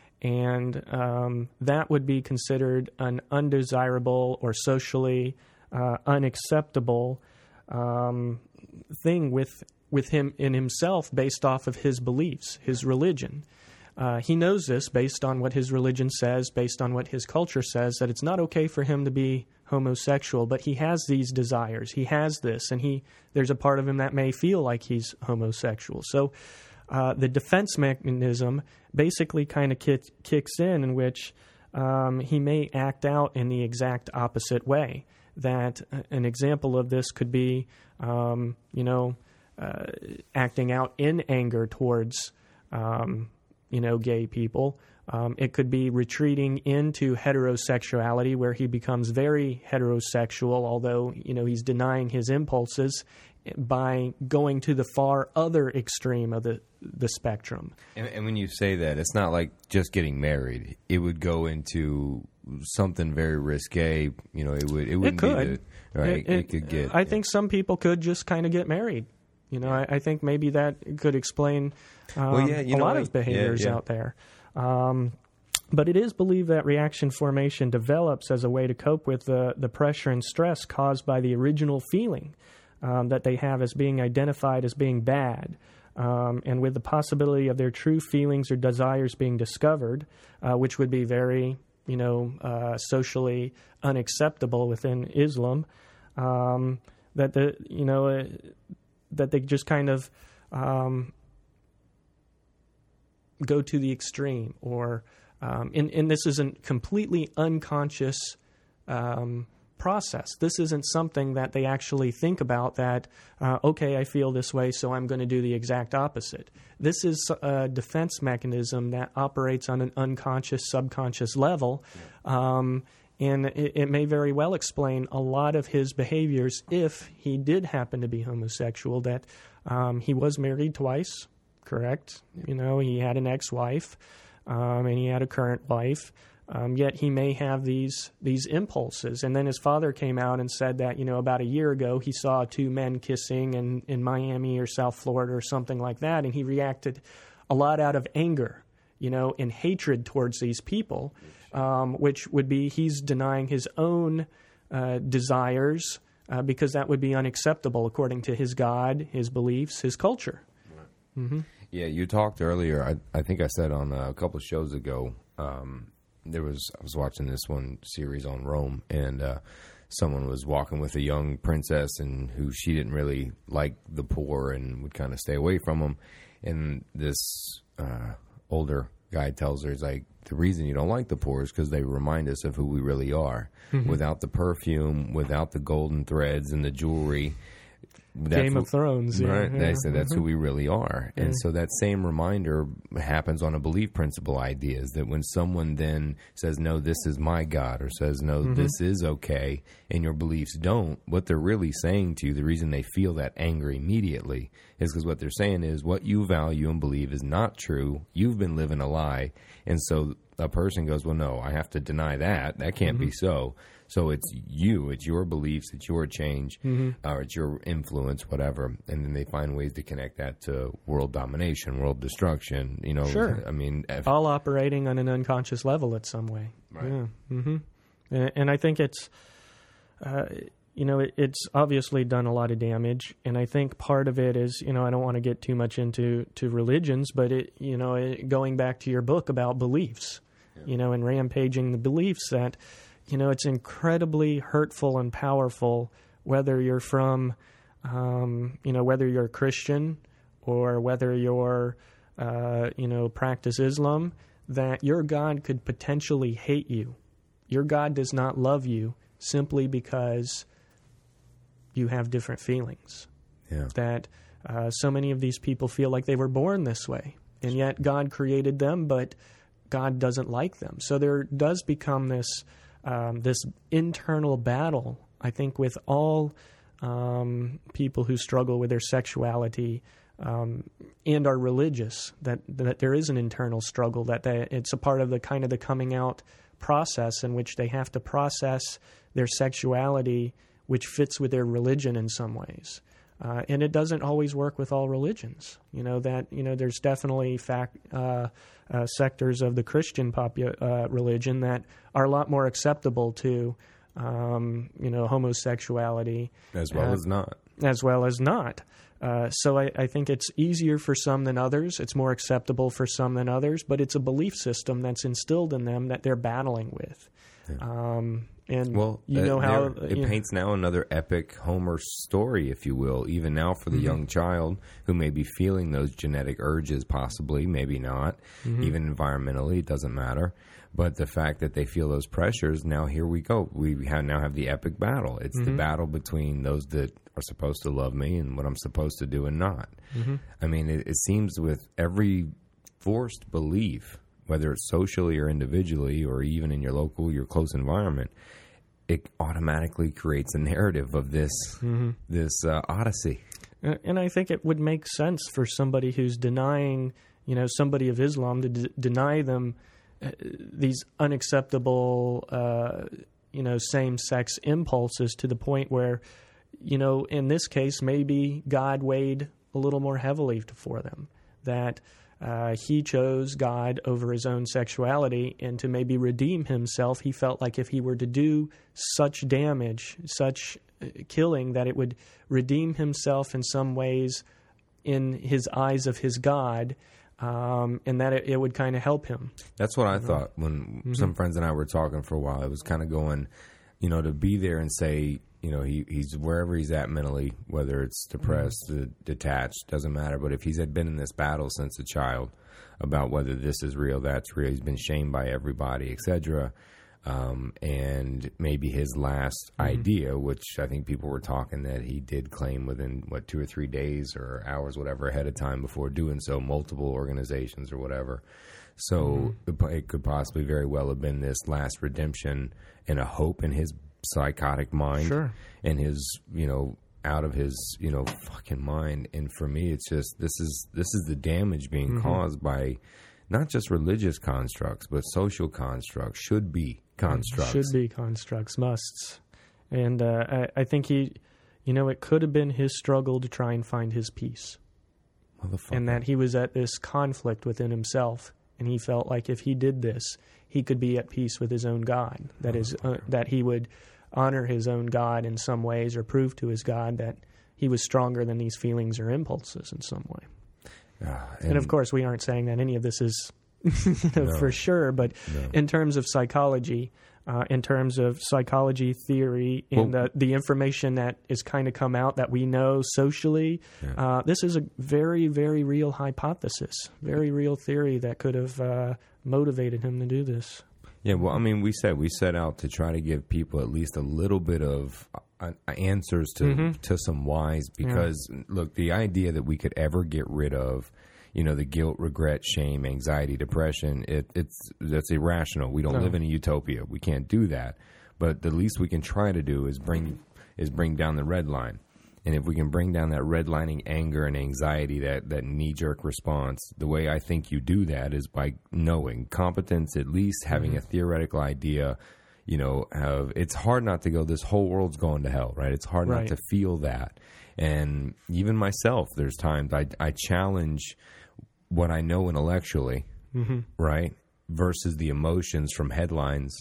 And um, that would be considered an undesirable or socially uh, unacceptable um, thing with with him in himself based off of his beliefs, his religion. Uh, he knows this based on what his religion says, based on what his culture says, that it's not okay for him to be homosexual, but he has these desires. He has this, and he there's a part of him that may feel like he's homosexual. So uh, the defense mechanism basically kind of kick, kicks in, in which um, he may act out in the exact opposite way. That uh, an example of this could be, um, you know, uh, acting out in anger towards, um, you know, gay people. Um, it could be retreating into heterosexuality, where he becomes very heterosexual, although, you know, he's denying his impulses by going to the far other extreme of the the spectrum. And, and when you say that, it's not like just getting married. It would go into something very risque. You know, it would. It wouldn't It could. be the, right. It, It, it- could get. I think some people could just kind of get married. You know, I, I think maybe that could explain um, Well, yeah, you a know lot what? of behaviors Yeah, yeah. out there. Um, but it is believed that reaction formation develops as a way to cope with the, the pressure and stress caused by the original feeling um, that they have as being identified as being bad. Um, and with the possibility of their true feelings or desires being discovered, uh, which would be very, you know, uh, socially unacceptable within Islam, um, that the, you know, uh, that they just kind of um, go to the extreme, or um, and, and this isn't completely unconscious um, process. This isn't something that they actually think about, that, uh, okay, I feel this way, so I'm going to do the exact opposite. This is a defense mechanism that operates on an unconscious, subconscious level, um, and it, it may very well explain a lot of his behaviors if he did happen to be homosexual, that um, he was married twice, correct? You know, he had an ex-wife, um, and he had a current wife. Um, yet he may have these these impulses. And then his father came out and said that, you know, about a year ago he saw two men kissing in, in Miami or South Florida or something like that, and he reacted a lot out of anger, you know, and hatred towards these people, um, which would be he's denying his own uh, desires uh, because that would be unacceptable according to his God, his beliefs, his culture. Right. Mm-hmm. Yeah, you talked earlier, I, I think I said on a couple of shows ago, um, there was I was watching this one series on Rome, and uh, someone was walking with a young princess, and who she didn't really like the poor and would kind of stay away from them. And this uh, older guy tells her, "He's like, the reason you don't like the poor is because they remind us of who we really are. Mm-hmm. Without the perfume, without the golden threads and the jewelry." That's Game of what, Thrones, yeah, right? Yeah. They said that's mm-hmm. who we really are, and yeah. so that same reminder happens on a belief principle ideas. That when someone then says, "No, this is my God," or says, "No, mm-hmm. this is okay," and your beliefs don't, what they're really saying to you, the reason they feel that anger immediately, is because what they're saying is what you value and believe is not true. You've been living a lie, and so a person goes, "Well, no, I have to deny that. That can't mm-hmm. be so." So it's you, it's your beliefs, it's your change, mm-hmm. or it's your influence, whatever. And then they find ways to connect that to world domination, world destruction. You know, sure. I mean, if, all operating on an unconscious level at some way. Right. Yeah. Mm-hmm. And, and I think it's, uh, you know, it, it's obviously done a lot of damage. And I think part of it is, you know, I don't want to get too much into to religions, but it, you know, it, going back to your book about beliefs, yeah. you know, and rampaging the beliefs that. You know, it's incredibly hurtful and powerful, whether you're from, um, you know, whether you're a Christian or whether you're, uh, you know, practice Islam, that your God could potentially hate you. Your God does not love you simply because you have different feelings. Yeah. That uh, so many of these people feel like they were born this way, and yet God created them, but God doesn't like them. So there does become this... Um, this internal battle, I think, with all um, people who struggle with their sexuality um, and are religious, that that there is an internal struggle, that they, it's a part of the kind of the coming out process in which they have to process their sexuality, which fits with their religion in some ways. Uh, and it doesn't always work with all religions. You know, that, you know, there's definitely fact, uh, uh, sectors of the Christian popu- uh, religion that are a lot more acceptable to, um, you know, homosexuality. As well uh, as not. As well as not. Uh, so I, I think it's easier for some than others. It's more acceptable for some than others, but it's a belief system that's instilled in them that they're battling with. Yeah. Um, and well, you uh, know how it you paints know. now another epic Homer story, if you will, even now for the mm-hmm. young child who may be feeling those genetic urges, possibly, maybe not, mm-hmm. even environmentally, it doesn't matter. But the fact that they feel those pressures, now here we go. We have, now have the epic battle. It's mm-hmm. the battle between those that are supposed to love me and what I'm supposed to do and not. Mm-hmm. I mean, it, it seems with every forced belief, whether it's socially or individually or even in your local, your close environment, it automatically creates a narrative of this mm-hmm. this uh, odyssey. And I think it would make sense for somebody who's denying, you know, somebody of Islam to d- deny them uh, these unacceptable, uh, you know, same-sex impulses to the point where, you know, in this case, maybe God weighed a little more heavily for them, that Uh, he chose God over his own sexuality, and to maybe redeem himself, he felt like if he were to do such damage, such uh, killing, that it would redeem himself in some ways in his eyes of his God, um, and that it, it would kind of help him. That's what I mm-hmm. thought when mm-hmm. some friends and I were talking for a while. It was kind of going, you know, to be there and say, you know, he, he's wherever he's at mentally, whether it's depressed, mm-hmm. detached, doesn't matter. But if he's had been in this battle since a child about whether this is real, that's real, he's been shamed by everybody, et cetera. Um, and maybe his last mm-hmm. idea, which I think people were talking that he did claim within, what, two or three days or hours, whatever, ahead of time before doing so, multiple organizations or whatever. So mm-hmm. it, it could possibly very well have been this last redemption and a hope in his psychotic mind sure. and his, you know, out of his, you know, fucking mind. And for me, it's just, this is, this is the damage being mm-hmm. caused by not just religious constructs, but social constructs, should be constructs. Should be constructs, musts. And uh, I, I think he, you know, it could have been his struggle to try and find his peace. And that he was at this conflict within himself. And he felt like if he did this, he could be at peace with his own God. That is, uh, that he would honor his own God in some ways, or prove to his God that he was stronger than these feelings or impulses in some way. Uh, and, and of course, we aren't saying that any of this is you know, no, for sure, but no. in terms of psychology, uh, in terms of psychology theory, and well, the, the information that is kind of come out that we know socially, yeah. uh, this is a very, very real hypothesis, very real theory that could have uh, motivated him to do this. Yeah, well, I mean, we said we set out to try to give people at least a little bit of uh, answers to mm-hmm. to some whys, because, yeah. look, the idea that we could ever get rid of, you know, the guilt, regret, shame, anxiety, depression, it, it's that's irrational. We don't no. live in a utopia. We can't do that. But the least we can try to do is bring is bring down the red line. And if we can bring down that redlining anger and anxiety, that, that knee-jerk response, the way I think you do that is by knowing competence, at least having mm-hmm. a theoretical idea. You know, of, it's hard not to go, this whole world's going to hell, right? It's hard right. not to feel that. And even myself, there's times I, I challenge what I know intellectually, mm-hmm. right, versus the emotions from headlines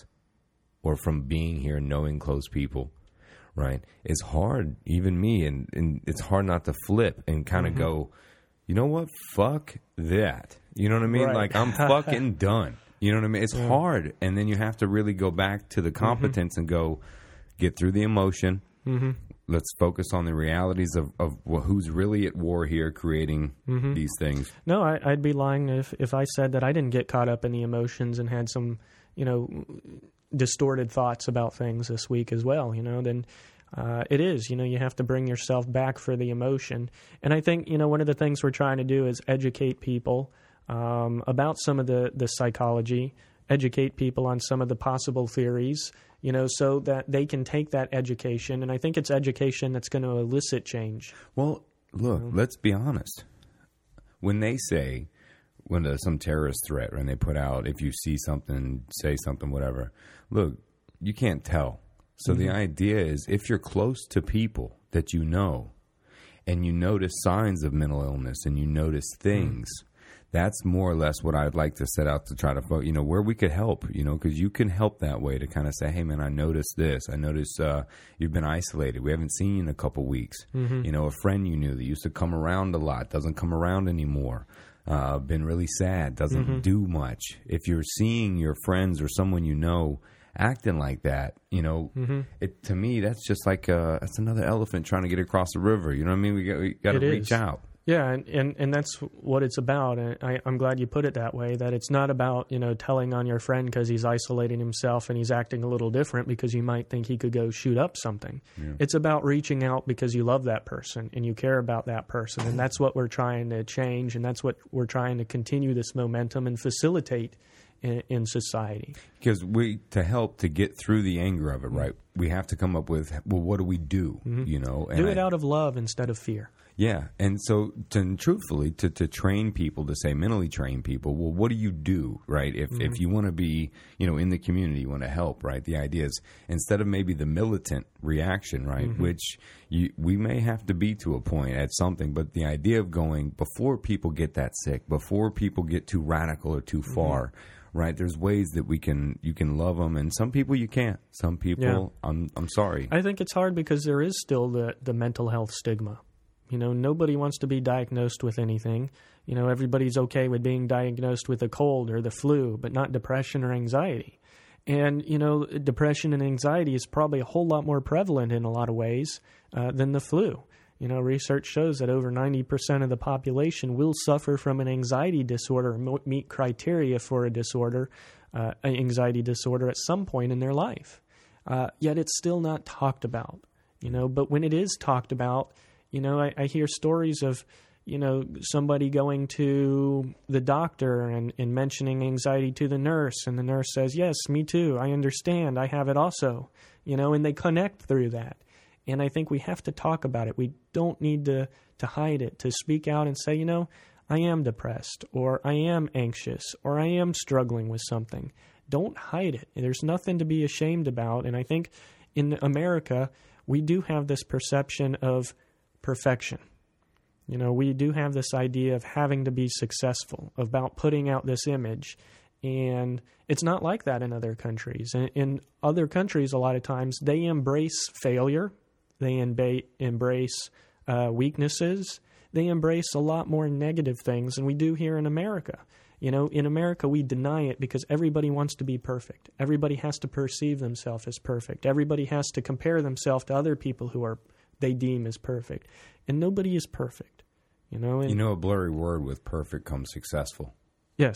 or from being here and knowing close people. Right, it's hard, even me, and, and it's hard not to flip and kind of mm-hmm. go, you know what, fuck that. You know what I mean? Right. Like, I'm fucking done. You know what I mean? It's yeah. hard, and then you have to really go back to the competence mm-hmm. and go, get through the emotion. Mm-hmm. Let's focus on the realities of, of well, who's really at war here creating mm-hmm. these things. No, I, I'd be lying if, if I said that I didn't get caught up in the emotions and had some, you know, distorted thoughts about things this week as well, you know, then uh, it is, you know, you have to bring yourself back for the emotion. And I think, you know, one of the things we're trying to do is educate people um, about some of the, the psychology, educate people on some of the possible theories, you know, so that they can take that education. And I think it's education that's going to elicit change. Well, look, you know? Let's be honest. When they say, when there's some terrorist threat, and they put out, if you see something, say something, whatever. Look, you can't tell. So mm-hmm. the idea is, if you're close to people that you know, and you notice signs of mental illness, and you notice things, mm-hmm. that's more or less what I'd like to set out to try to, you know, where we could help, you know, because you can help that way to kind of say, hey, man, I noticed this. I noticed uh, you've been isolated. We haven't seen you in a couple weeks. Mm-hmm. You know, a friend you knew that used to come around a lot doesn't come around anymore. Uh, been really sad, doesn't mm-hmm. do much. If you're seeing your friends or someone you know acting like that, you know, mm-hmm. it to me, that's just like uh, that's another elephant trying to get across the river. You know what I mean? We got, we got to reach out. Yeah, and, and, and that's what it's about. And I, I'm glad you put it that way, that it's not about, you know, telling on your friend because he's isolating himself and he's acting a little different because you might think he could go shoot up something. Yeah. It's about reaching out because you love that person and you care about that person. And that's what we're trying to change, and that's what we're trying to continue this momentum and facilitate in, in society. Because we, to help to get through the anger of it, right, we have to come up with, well, what do we do, mm-hmm. you know? And do it I, out of love instead of fear. Yeah, and so to, truthfully, to, to train people, to say mentally train people, well, what do you do, right? If mm-hmm. if you want to be, you know, in the community, you want to help, right? The idea is, instead of maybe the militant reaction, right, mm-hmm. which you, we may have to be to a point at something, but the idea of going, before people get that sick, before people get too radical or too far, mm-hmm. right? There's ways that we can, you can love them, and some people you can't. Some people, yeah. I'm I'm sorry. I think it's hard because there is still the, the mental health stigma. You know, nobody wants to be diagnosed with anything. You know, everybody's okay with being diagnosed with a cold or the flu, but not depression or anxiety. And, you know, depression and anxiety is probably a whole lot more prevalent in a lot of ways uh, than the flu. You know, research shows that over ninety percent of the population will suffer from an anxiety disorder or meet criteria for a disorder, uh, an anxiety disorder at some point in their life. Uh, yet it's still not talked about, you know, but when it is talked about, you know, I, I hear stories of, you know, somebody going to the doctor and, and mentioning anxiety to the nurse, and the nurse says, yes, me too, I understand, I have it also, you know, and they connect through that. And I think we have to talk about it. We don't need to, to hide it, to speak out and say, you know, I am depressed, or I am anxious, or I am struggling with something. Don't hide it. There's nothing to be ashamed about. And I think in America, we do have this perception of perfection. You know, we do have this idea of having to be successful, about putting out this image. And it's not like that in other countries. In, in other countries, a lot of times, they embrace failure. They emba- embrace uh, weaknesses. They embrace a lot more negative things than we do here in America. You know, in America, we deny it because everybody wants to be perfect. Everybody has to perceive themselves as perfect. Everybody has to compare themselves to other people who are they deem as perfect. And nobody is perfect. You know, and, You know, a blurry word with perfect comes successful. yes.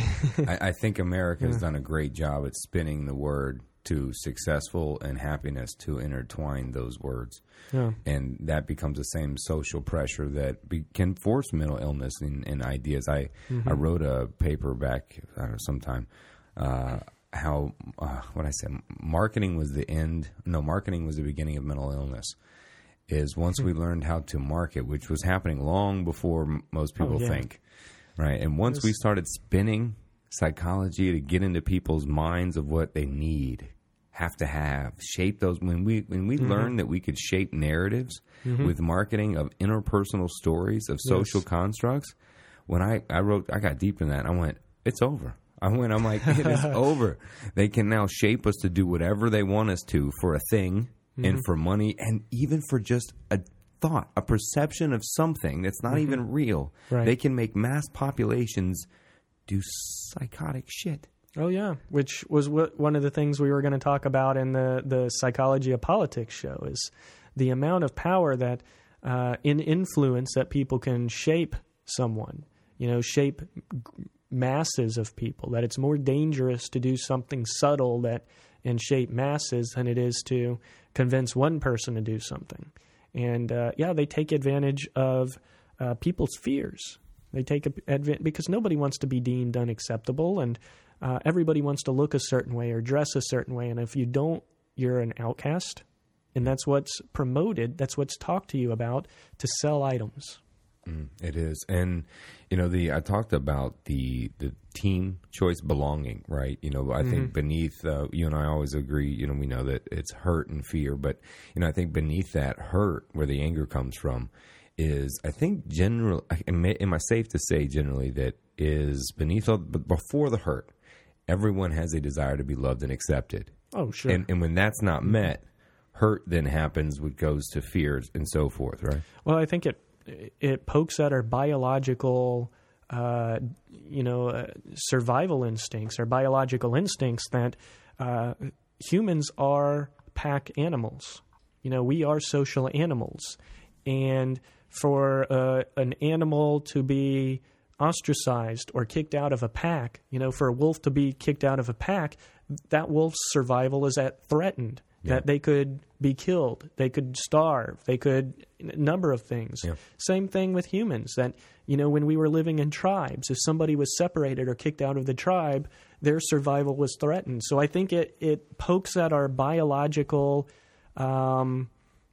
I, I think America has Yeah. done a great job at spinning the word to successful and happiness to intertwine those words. Yeah. And that becomes the same social pressure that be, can force mental illness in, in ideas. I Mm-hmm. I wrote a paper back I don't know, sometime uh, how uh, what I said marketing was the end. No, marketing was the beginning of mental illness. Is once we learned how to market, which was happening long before m- most people Oh, yeah. think, right? And once we started spinning psychology to get into people's minds of what they need, have to have, shape those. When we when we Mm-hmm. learned that we could shape narratives with marketing of interpersonal stories of social constructs, when I, I wrote, I got deep in that. I went, it's over. I went, I'm like, it is over. They can now shape us to do whatever they want us to for a thing and for money and even for just a thought, a perception of something that's not even real. Right. They can make mass populations do psychotic shit. Oh, yeah, which was what, one of the things we were going to talk about in the, the Psychology of Politics show is the amount of power that uh, in influence that people can shape someone, you know, shape g- masses of people, that it's more dangerous to do something subtle that and shape masses than it is to convince one person to do something. And, uh, yeah, they take advantage of uh, people's fears. They take advantage because nobody wants to be deemed unacceptable, and uh, everybody wants to look a certain way or dress a certain way. And if you don't, you're an outcast. And that's what's promoted. That's what's talked to you about to sell items. Mm, it is. And, you know, the I talked about the the team choice belonging, right? You know, I Mm-hmm. think beneath, uh, you and I always agree, you know, we know that it's hurt and fear. But, you know, I think beneath that hurt, where the anger comes from, is, I think, general. Am I am I safe to say generally that is beneath, all, but before the hurt, everyone has a desire to be loved and accepted. Oh, sure. And, and when that's not met, hurt then happens, which goes to fears and so forth, right? Well, I think it it pokes at our biological, uh, you know, uh, survival instincts, our biological instincts that uh, humans are pack animals. You know, we are social animals, and for uh, an animal to be ostracized or kicked out of a pack, you know, for a wolf to be kicked out of a pack, that wolf's survival is at threatened. Yeah. That they could be killed, they could starve, they could a number of things. Yeah. Same thing with humans. That, you know, when we were living in tribes, if somebody was separated or kicked out of the tribe, their survival was threatened. So I think it it pokes at our biological um,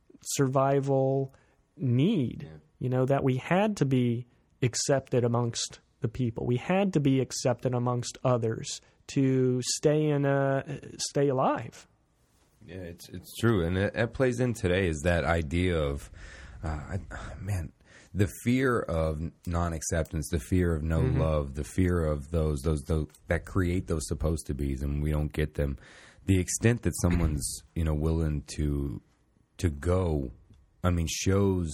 survival need. Yeah. You know, that we had to be accepted amongst the people. We had to be accepted amongst others to stay in a stay alive. Yeah, it's it's true, and it, it plays in today is that idea of, uh, I, man, the fear of non-acceptance, the fear of no Mm-hmm. love, the fear of those, those those that create those supposed to be's, and we don't get them. The extent that someone's you know willing to to go, I mean, shows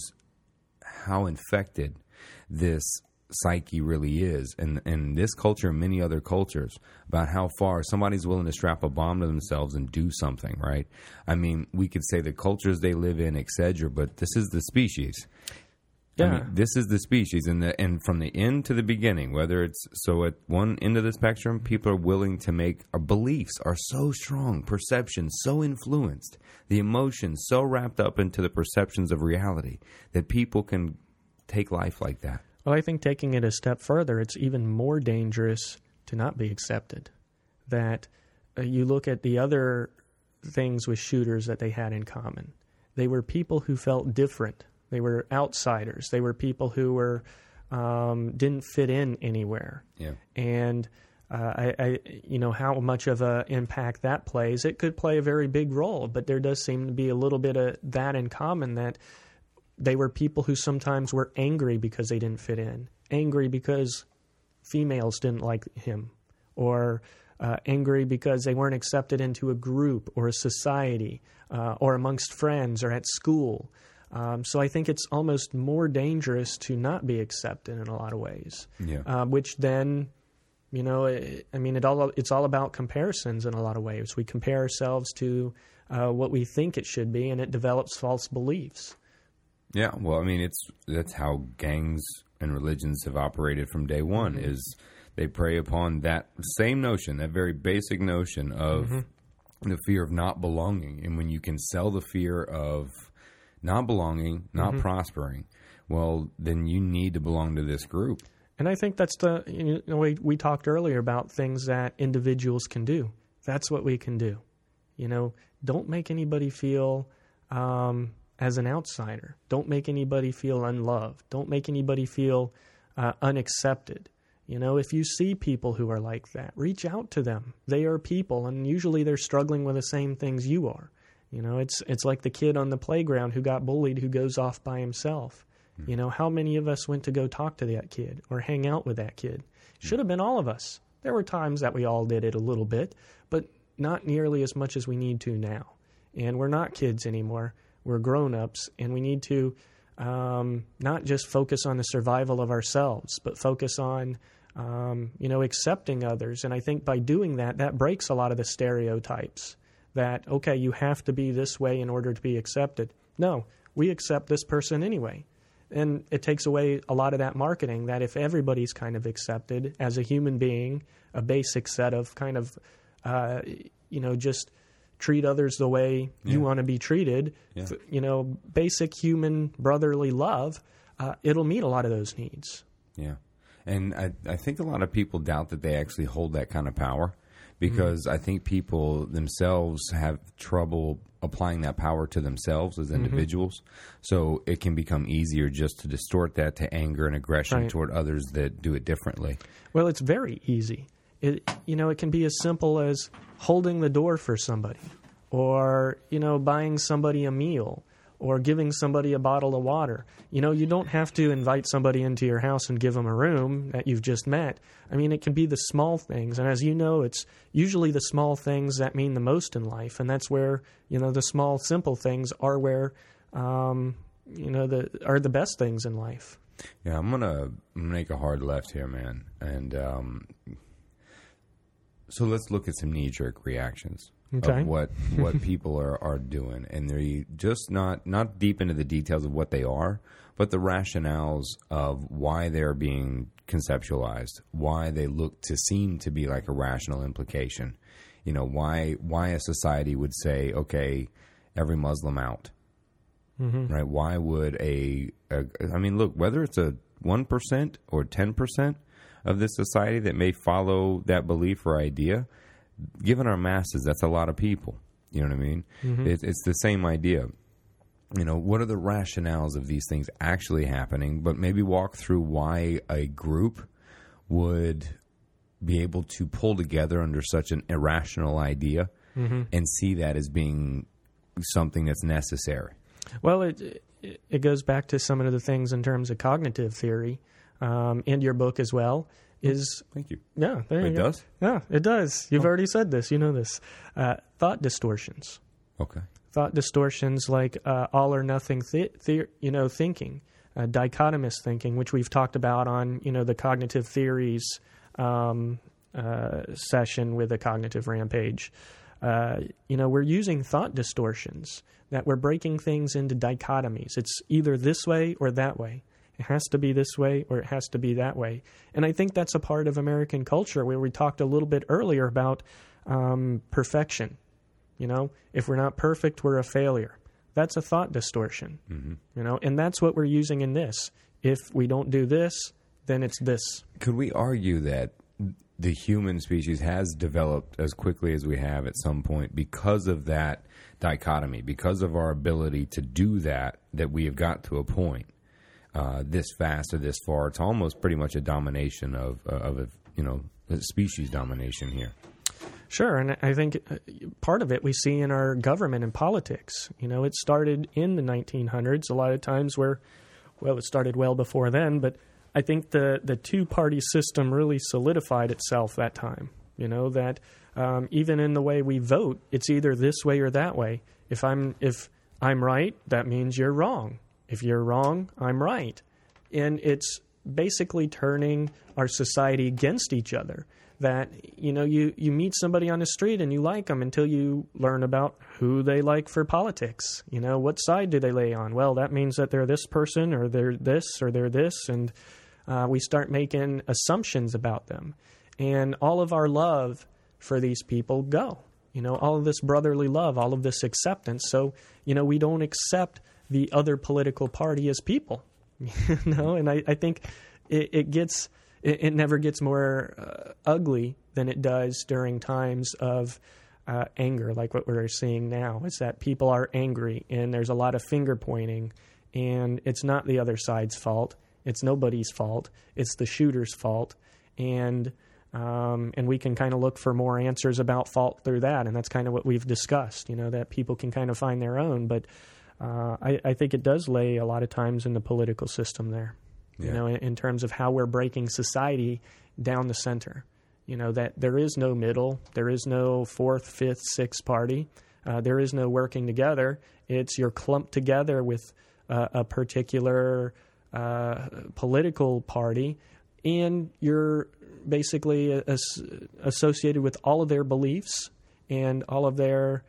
how infected this psyche really is, and and this culture and many other cultures, about how far somebody's willing to strap a bomb to themselves and do something, right? I mean, we could say the cultures they live in, et cetera, but this is the species. Yeah. I mean, this is the species, and the, and from the end to the beginning, whether it's so at one end of the spectrum, people are willing to make our beliefs are so strong, perceptions so influenced, the emotions so wrapped up into the perceptions of reality that people can take life like that. Well, I think taking it a step further, it's even more dangerous to not be accepted. That uh, you look at the other things with shooters that they had in common. They were people who felt different. They were outsiders. They were people who were um, didn't fit in anywhere. Yeah. And uh, I, I, you know, how much of an impact that plays, it could play a very big role, but there does seem to be a little bit of that in common, that they were people who sometimes were angry because they didn't fit in, angry because females didn't like him, or uh, angry because they weren't accepted into a group or a society, uh, or amongst friends or at school. Um, so I think it's almost more dangerous to not be accepted in a lot of ways, Yeah. uh, which then, you know, it, I mean, it all it's all about comparisons in a lot of ways. We compare ourselves to uh, what we think it should be, and it develops false beliefs. Yeah, well, I mean, it's that's how gangs and religions have operated from day one. Mm-hmm. Is they prey upon that same notion, that very basic notion of Mm-hmm. the fear of not belonging. And when you can sell the fear of not belonging, not Mm-hmm. prospering, well, then you need to belong to this group. And I think that's the, you know, we, we talked earlier about things that individuals can do. That's what we can do. You know, don't make anybody feel um, as an outsider. Don't make anybody feel unloved. Don't make anybody feel uh, unaccepted. You know, if you see people who are like that, reach out to them. They are people, and usually they're struggling with the same things you are. You know, it's it's like the kid on the playground who got bullied who goes off by himself. You know, how many of us went to go talk to that kid or hang out with that kid? Should have been all of us. There were times that we all did it a little bit, but not nearly as much as we need to now. And we're not kids anymore. We're grown-ups, and we need to um, not just focus on the survival of ourselves, but focus on, um, you know, accepting others. And I think by doing that, that breaks a lot of the stereotypes that, okay, you have to be this way in order to be accepted. No, we accept this person anyway. And it takes away a lot of that marketing that if everybody's kind of accepted as a human being, a basic set of kind of, uh, you know, just treat others the way you Yeah. want to be treated, Yeah. f- you know, basic human brotherly love, uh, it'll meet a lot of those needs. Yeah. And I, I think a lot of people doubt that they actually hold that kind of power, because I think people themselves have trouble applying that power to themselves as individuals. So it can become easier just to distort that to anger and aggression Right. toward others that do it differently. Well, it's very easy. It, you know, it can be as simple as holding the door for somebody, or, you know, buying somebody a meal, or giving somebody a bottle of water. You know, you don't have to invite somebody into your house and give them a room that you've just met. I mean, it can be the small things. And as you know, it's usually the small things that mean the most in life. And that's where, you know, the small, simple things are where, um, you know, the are the best things in life. Yeah, I'm gonna make a hard left here, man. And um, so let's look at some knee-jerk reactions Okay. of what what people are, are doing, and they're just not not deep into the details of what they are, but the rationales of why they're being conceptualized, why they look to seem to be like a rational implication. You know, why why a society would say, okay, every Muslim out. Mm-hmm. Right? Why would a, a? I mean, look, whether it's a one percent or ten percent of this society that may follow that belief or idea, given our masses, that's a lot of people. You know what I mean? Mm-hmm. It, it's the same idea. You know, what are the rationales of these things actually happening? But maybe walk through why a group would be able to pull together under such an irrational idea Mm-hmm. and see that as being something that's necessary. Well, it it it goes back to some of the things in terms of cognitive theory, um, and your book as well. Is Thank you. yeah, there you It go. does? Yeah, it does. You've already said this. You know this. Uh, thought distortions. Okay. Thought distortions like uh, all or nothing, th- the- you know, thinking, uh, dichotomous thinking, which we've talked about on, you know, the cognitive theories um, uh, session with the Cognitive Rampage. Uh, you know, we're using thought distortions, that we're breaking things into dichotomies. It's either this way or that way. It has to be this way or it has to be that way. And I think that's a part of American culture where we talked a little bit earlier about um, perfection. You know, if we're not perfect, we're a failure. That's a thought distortion. Mm-hmm. You know, and that's what we're using in this. If we don't do this, then it's this. Could we argue that the human species has developed as quickly as we have at some point because of that dichotomy, because of our ability to do that, that we have got to a point? uh, this fast or this far. It's almost pretty much a domination of uh, of a, you know a species domination here. Sure, and I think part of it we see in our government and politics. You know, it started in the nineteen hundreds. A lot of times where, well, it started well before then, but I think the, the two-party system really solidified itself that time. You know, that um, even in the way we vote, it's either this way or that way. If I'm if I'm right, that means you're wrong. If you're wrong, I'm right. And it's basically turning our society against each other. That, you know, you, you meet somebody on the street and you like them until you learn about who they like for politics. You know, what side do they lay on? Well, that means that they're this person or they're this or they're this. And uh, we start making assumptions about them. And all of our love for these people go. You know, all of this brotherly love, all of this acceptance. So, you know, we don't accept the other political party as people. You know, and I, I think it, it gets... It never gets more uh, ugly than it does during times of uh, anger, like what we're seeing now. It's that people are angry, and there's a lot of finger pointing, and it's not the other side's fault. It's nobody's fault. It's the shooter's fault, and um, and we can kind of look for more answers about fault through that, and that's kind of what we've discussed. You know, that people can kind of find their own, but uh, I, I think it does lay a lot of times in the political system there. You yeah. know, in, in terms of how we're breaking society down the center. You know, that there is no middle. There is no fourth, fifth, sixth party. Uh, there is no working together. It's you're clumped together with uh, a particular uh, political party, and you're basically as, associated with all of their beliefs and all of their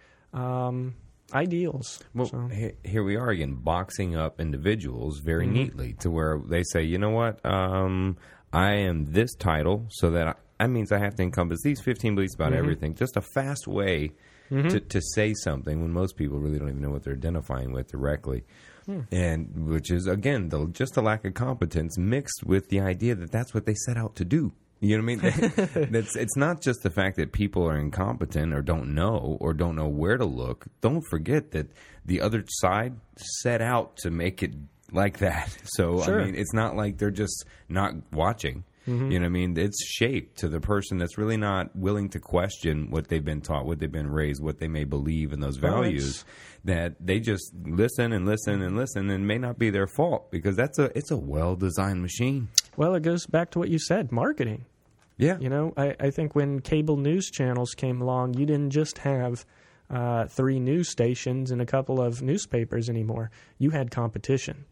um ideals. Well, so. here, here we are again, boxing up individuals very mm-hmm. neatly to where they say, you know what, um, I am this title, so that I, that means I have to encompass these fifteen beliefs about mm-hmm. everything. Just a fast way mm-hmm. to, to say something when most people really don't even know what they're identifying with directly. Mm. And which is, again, the, just the lack of competence mixed with the idea that that's what they set out to do. You know what I mean? That's, it's not just the fact that people are incompetent or don't know or don't know where to look. Don't forget that the other side set out to make it like that. So, sure. I mean, it's not like they're just not watching. Mm-hmm. You know what I mean? It's shaped to the person that's really not willing to question what they've been taught, what they've been raised, what they may believe in those values, well, that they just listen and listen and listen, and may not be their fault because that's a it's a well-designed machine. Well, it goes back to what you said, marketing. Yeah. You know, I, I think when cable news channels came along, you didn't just have uh, three news stations and a couple of newspapers anymore. You had competition.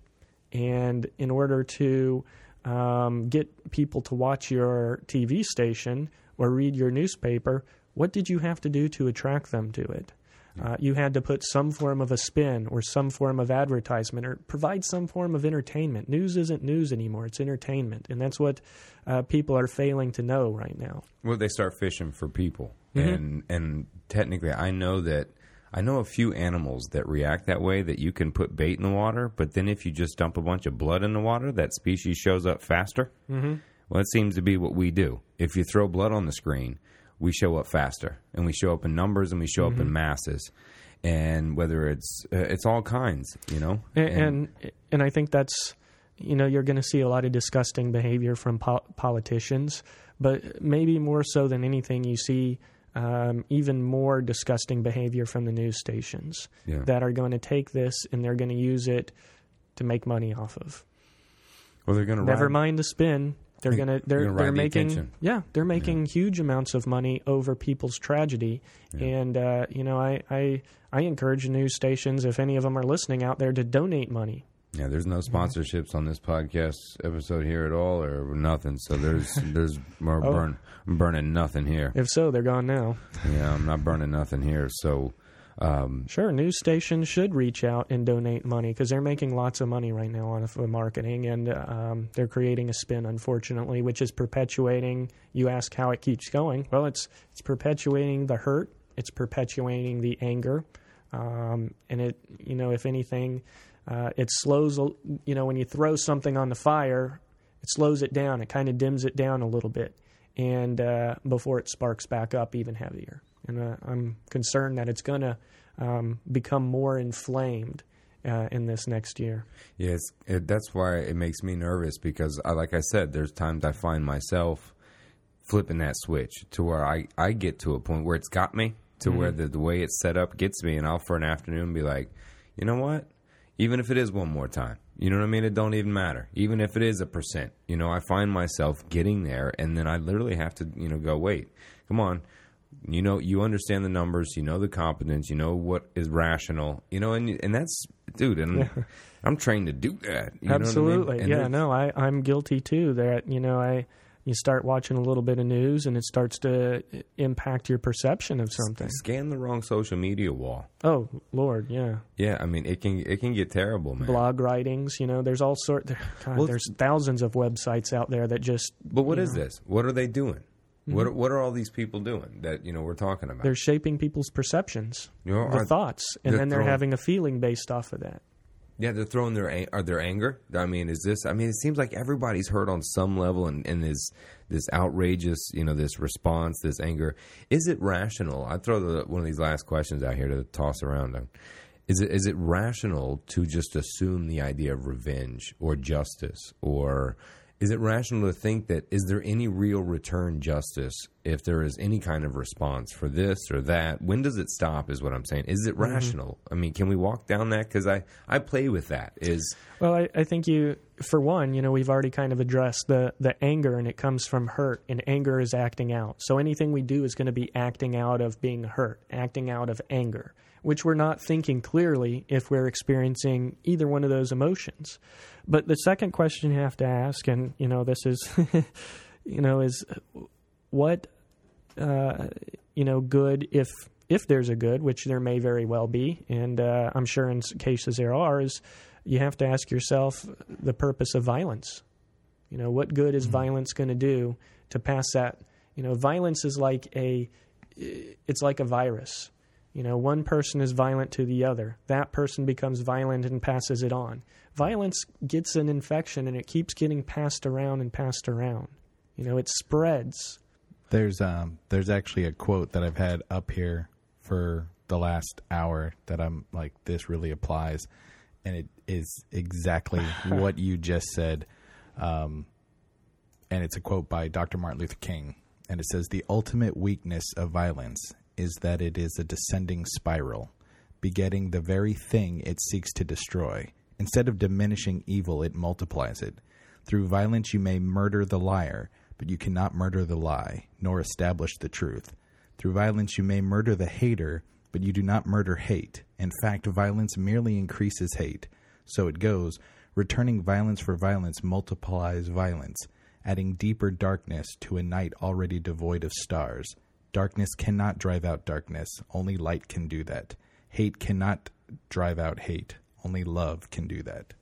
And in order to um, get people to watch your T V station or read your newspaper, what did you have to do to attract them to it? Uh, you had to put some form of a spin or some form of advertisement or provide some form of entertainment. News isn't news anymore. It's entertainment. And that's what uh, people are failing to know right now. Well, they start fishing for people. Mm-hmm. And and technically, I know that I know a few animals that react that way, that you can put bait in the water, but then if you just dump a bunch of blood in the water, that species shows up faster. Mm-hmm. Well, it seems to be what we do. If you throw blood on the screen, we show up faster, and we show up in numbers, and we show mm-hmm. up in masses, and whether it's uh, it's all kinds, you know. And and, and I think that's, you know, you're going to see a lot of disgusting behavior from po- politicians, but maybe more so than anything, you see um, even more disgusting behavior from the news stations yeah. that are going to take this and they're going to use it to make money off of. Well, they're going to never ride. mind the spin. They're gonna they're gonna they're ride the making attention. yeah they're making Yeah. huge amounts of money over people's tragedy, Yeah. and uh, you know I, I I encourage news stations, if any of them are listening out there, to donate money. Yeah, there's no sponsorships on this podcast episode here at all, or nothing. So there's there's we're Oh. burn, I'm burning nothing here. If so, they're gone now. Yeah, I'm not burning nothing here. So. Um, Sure, news stations should reach out and donate money because they're making lots of money right now on uh, marketing, and um, they're creating a spin, unfortunately, which is perpetuating. You ask how it keeps going. Well, it's it's perpetuating the hurt. It's perpetuating the anger, um, and it you know if anything, uh, it slows. You know when you throw something on the fire, it slows it down. It kind of dims it down a little bit, and uh, before it sparks back up even heavier. And uh, I'm concerned that it's going to um, become more inflamed uh, in this next year. Yeah, it's, it, that's why it makes me nervous because, I, like I said, there's times I find myself flipping that switch to where I, I get to a point where it's got me, to mm-hmm. where the, the way it's set up gets me, and I'll for an afternoon be like, you know what? Even if it is one more time, you know what I mean? It don't even matter. Even if it is a percent, you know, I find myself getting there, and then I literally have to, you know, go, wait, come on. You know, you understand the numbers, you know the competence, you know what is rational, you know, and and that's, dude, and yeah. I'm trained to do that. You Absolutely. know what I mean? Yeah, no, I, I'm guilty too. That, you know, I you start watching a little bit of news and it starts to impact your perception of something. Scan the wrong social media wall. Oh, Lord, yeah. Yeah, I mean, it can it can get terrible, man. Blog writings, you know, there's all sorts, God, well, there's thousands of websites out there that just... But what is know, this? What are they doing? Mm-hmm. What what are all these people doing that, you know, we're talking about? They're shaping people's perceptions, you know, the are, thoughts, and they're then they're throwing, having a feeling based off of that. Yeah, they're throwing their are their anger. I mean, is this? I mean, it seems like everybody's hurt on some level, and, and this this outrageous, you know, this response, this anger. Is it rational? I throw the, one of these last questions out here to toss around. Is it is it rational to just assume the idea of revenge or justice, or is it rational to think that is there any real return justice if there is any kind of response for this or that? When does it stop is what I'm saying. Is it mm-hmm. rational? I mean, can we walk down that? Because I, I play with that. Is Well, I, I think you, for one, you know, we've already kind of addressed the, the anger, and it comes from hurt, and anger is acting out. So anything we do is going to be acting out of being hurt, acting out of anger, which we're not thinking clearly if we're experiencing either one of those emotions. But the second question you have to ask, and, you know, this is, you know, is what, uh, you know, good, if if there's a good, which there may very well be, and uh, I'm sure in cases there are, is you have to ask yourself the purpose of violence. You know, what good is mm-hmm. violence going to do to pass that? You know, violence is like a, it's like a virus. You know, one person is violent to the other. That person becomes violent and passes it on. Violence gets an infection, and it keeps getting passed around and passed around. You know, it spreads. There's um, there's actually a quote that I've had up here for the last hour that I'm like, this really applies, and it is exactly what you just said. Um, and it's a quote by Doctor Martin Luther King, and it says, "The ultimate weakness of violence is that it is a descending spiral, begetting the very thing it seeks to destroy. Instead of diminishing evil, it multiplies it. Through violence you may murder the liar, but you cannot murder the lie, nor establish the truth. Through violence you may murder the hater, but you do not murder hate. In fact, violence merely increases hate. So it goes, returning violence for violence multiplies violence, adding deeper darkness to a night already devoid of stars. Darkness cannot drive out darkness. Only light can do that. Hate cannot drive out hate. Only love can do that."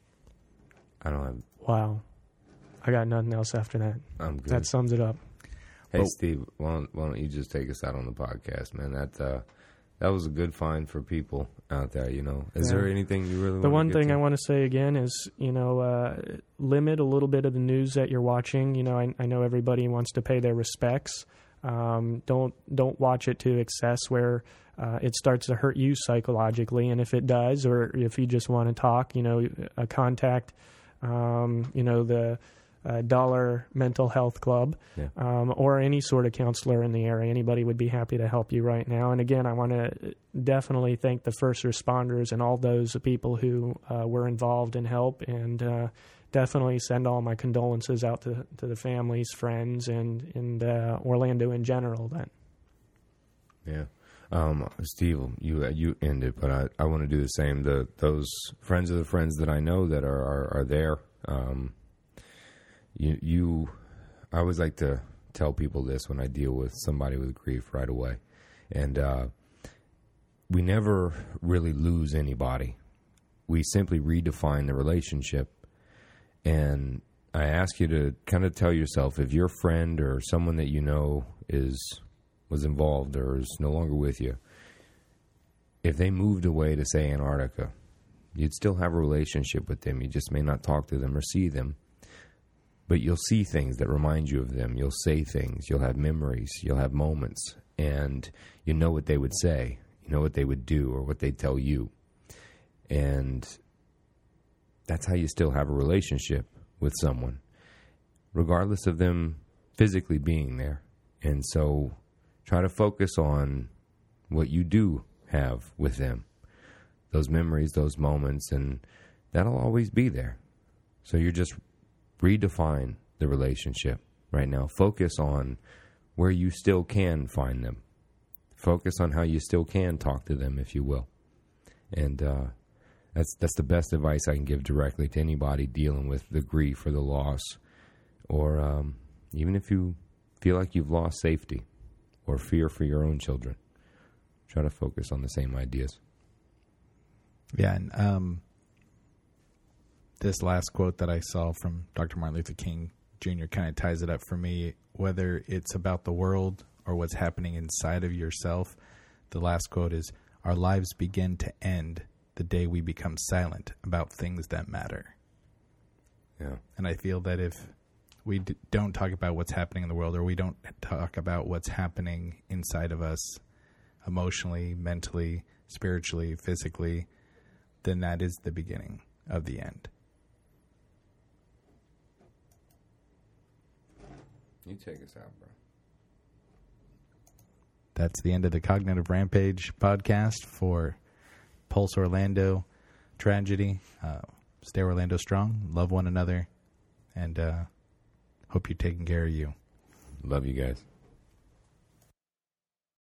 I don't have... Wow. I got nothing else after that. I'm good. That sums it up. Hey, well, Steve, why don't, why don't you just take us out on the podcast, man? That uh, that was a good find for people out there, you know. Is yeah. there anything you really The want one to get thing to? I want to say again is, you know, uh, limit a little bit of the news that you're watching. You know, I, I know everybody wants to pay their respects. Um, don't don't watch it to excess where uh, it starts to hurt you psychologically. And if it does, or if you just want to talk, you know, a contact, um, you know, the uh, Dollar Mental Health Club, yeah. um, or any sort of counselor in the area. Anybody would be happy to help you right now. And again, I want to definitely thank the first responders and all those people who uh, were involved in help, and uh, definitely send all my condolences out to, to the families, friends, and, and uh, Orlando in general then. Yeah. Um, Steve, you you ended, but I, I want to do the same. The those friends of the friends that I know that are are, are there. Um, you you, I always like to tell people this when I deal with somebody with grief right away, and uh, we never really lose anybody. We simply redefine the relationship. And I ask you to kind of tell yourself, if your friend or someone that you know is was involved or is no longer with you, if they moved away to, say, Antarctica, you'd still have a relationship with them. You just may not talk to them or see them. But you'll see things that remind you of them. You'll say things. You'll have memories. You'll have moments. And you know what they would say. You know what they would do or what they'd tell you. And that's how you still have a relationship with someone, regardless of them physically being there. And so try to focus on what you do have with them, those memories, those moments, and that'll always be there. So you're just redefine the relationship right now. Focus on where you still can find them. Focus on how you still can talk to them, if you will. And uh, that's that's the best advice I can give directly to anybody dealing with the grief or the loss, or um, even if you feel like you've lost safety or fear for your own children. Try to focus on the same ideas. Yeah, and um, this last quote that I saw from Doctor Martin Luther King Junior kind of ties it up for me. Whether it's about the world or what's happening inside of yourself, the last quote is, "Our lives begin to end the day we become silent about things that matter." Yeah. And I feel that if we d- don't talk about what's happening in the world, or we don't talk about what's happening inside of us emotionally, mentally, spiritually, physically, then that is the beginning of the end. You take us out, bro. That's the end of the Cognitive Rampage podcast for Pulse Orlando Tragedy. Uh, stay Orlando strong, love one another, and uh, hope you're taking care of you. Love you guys.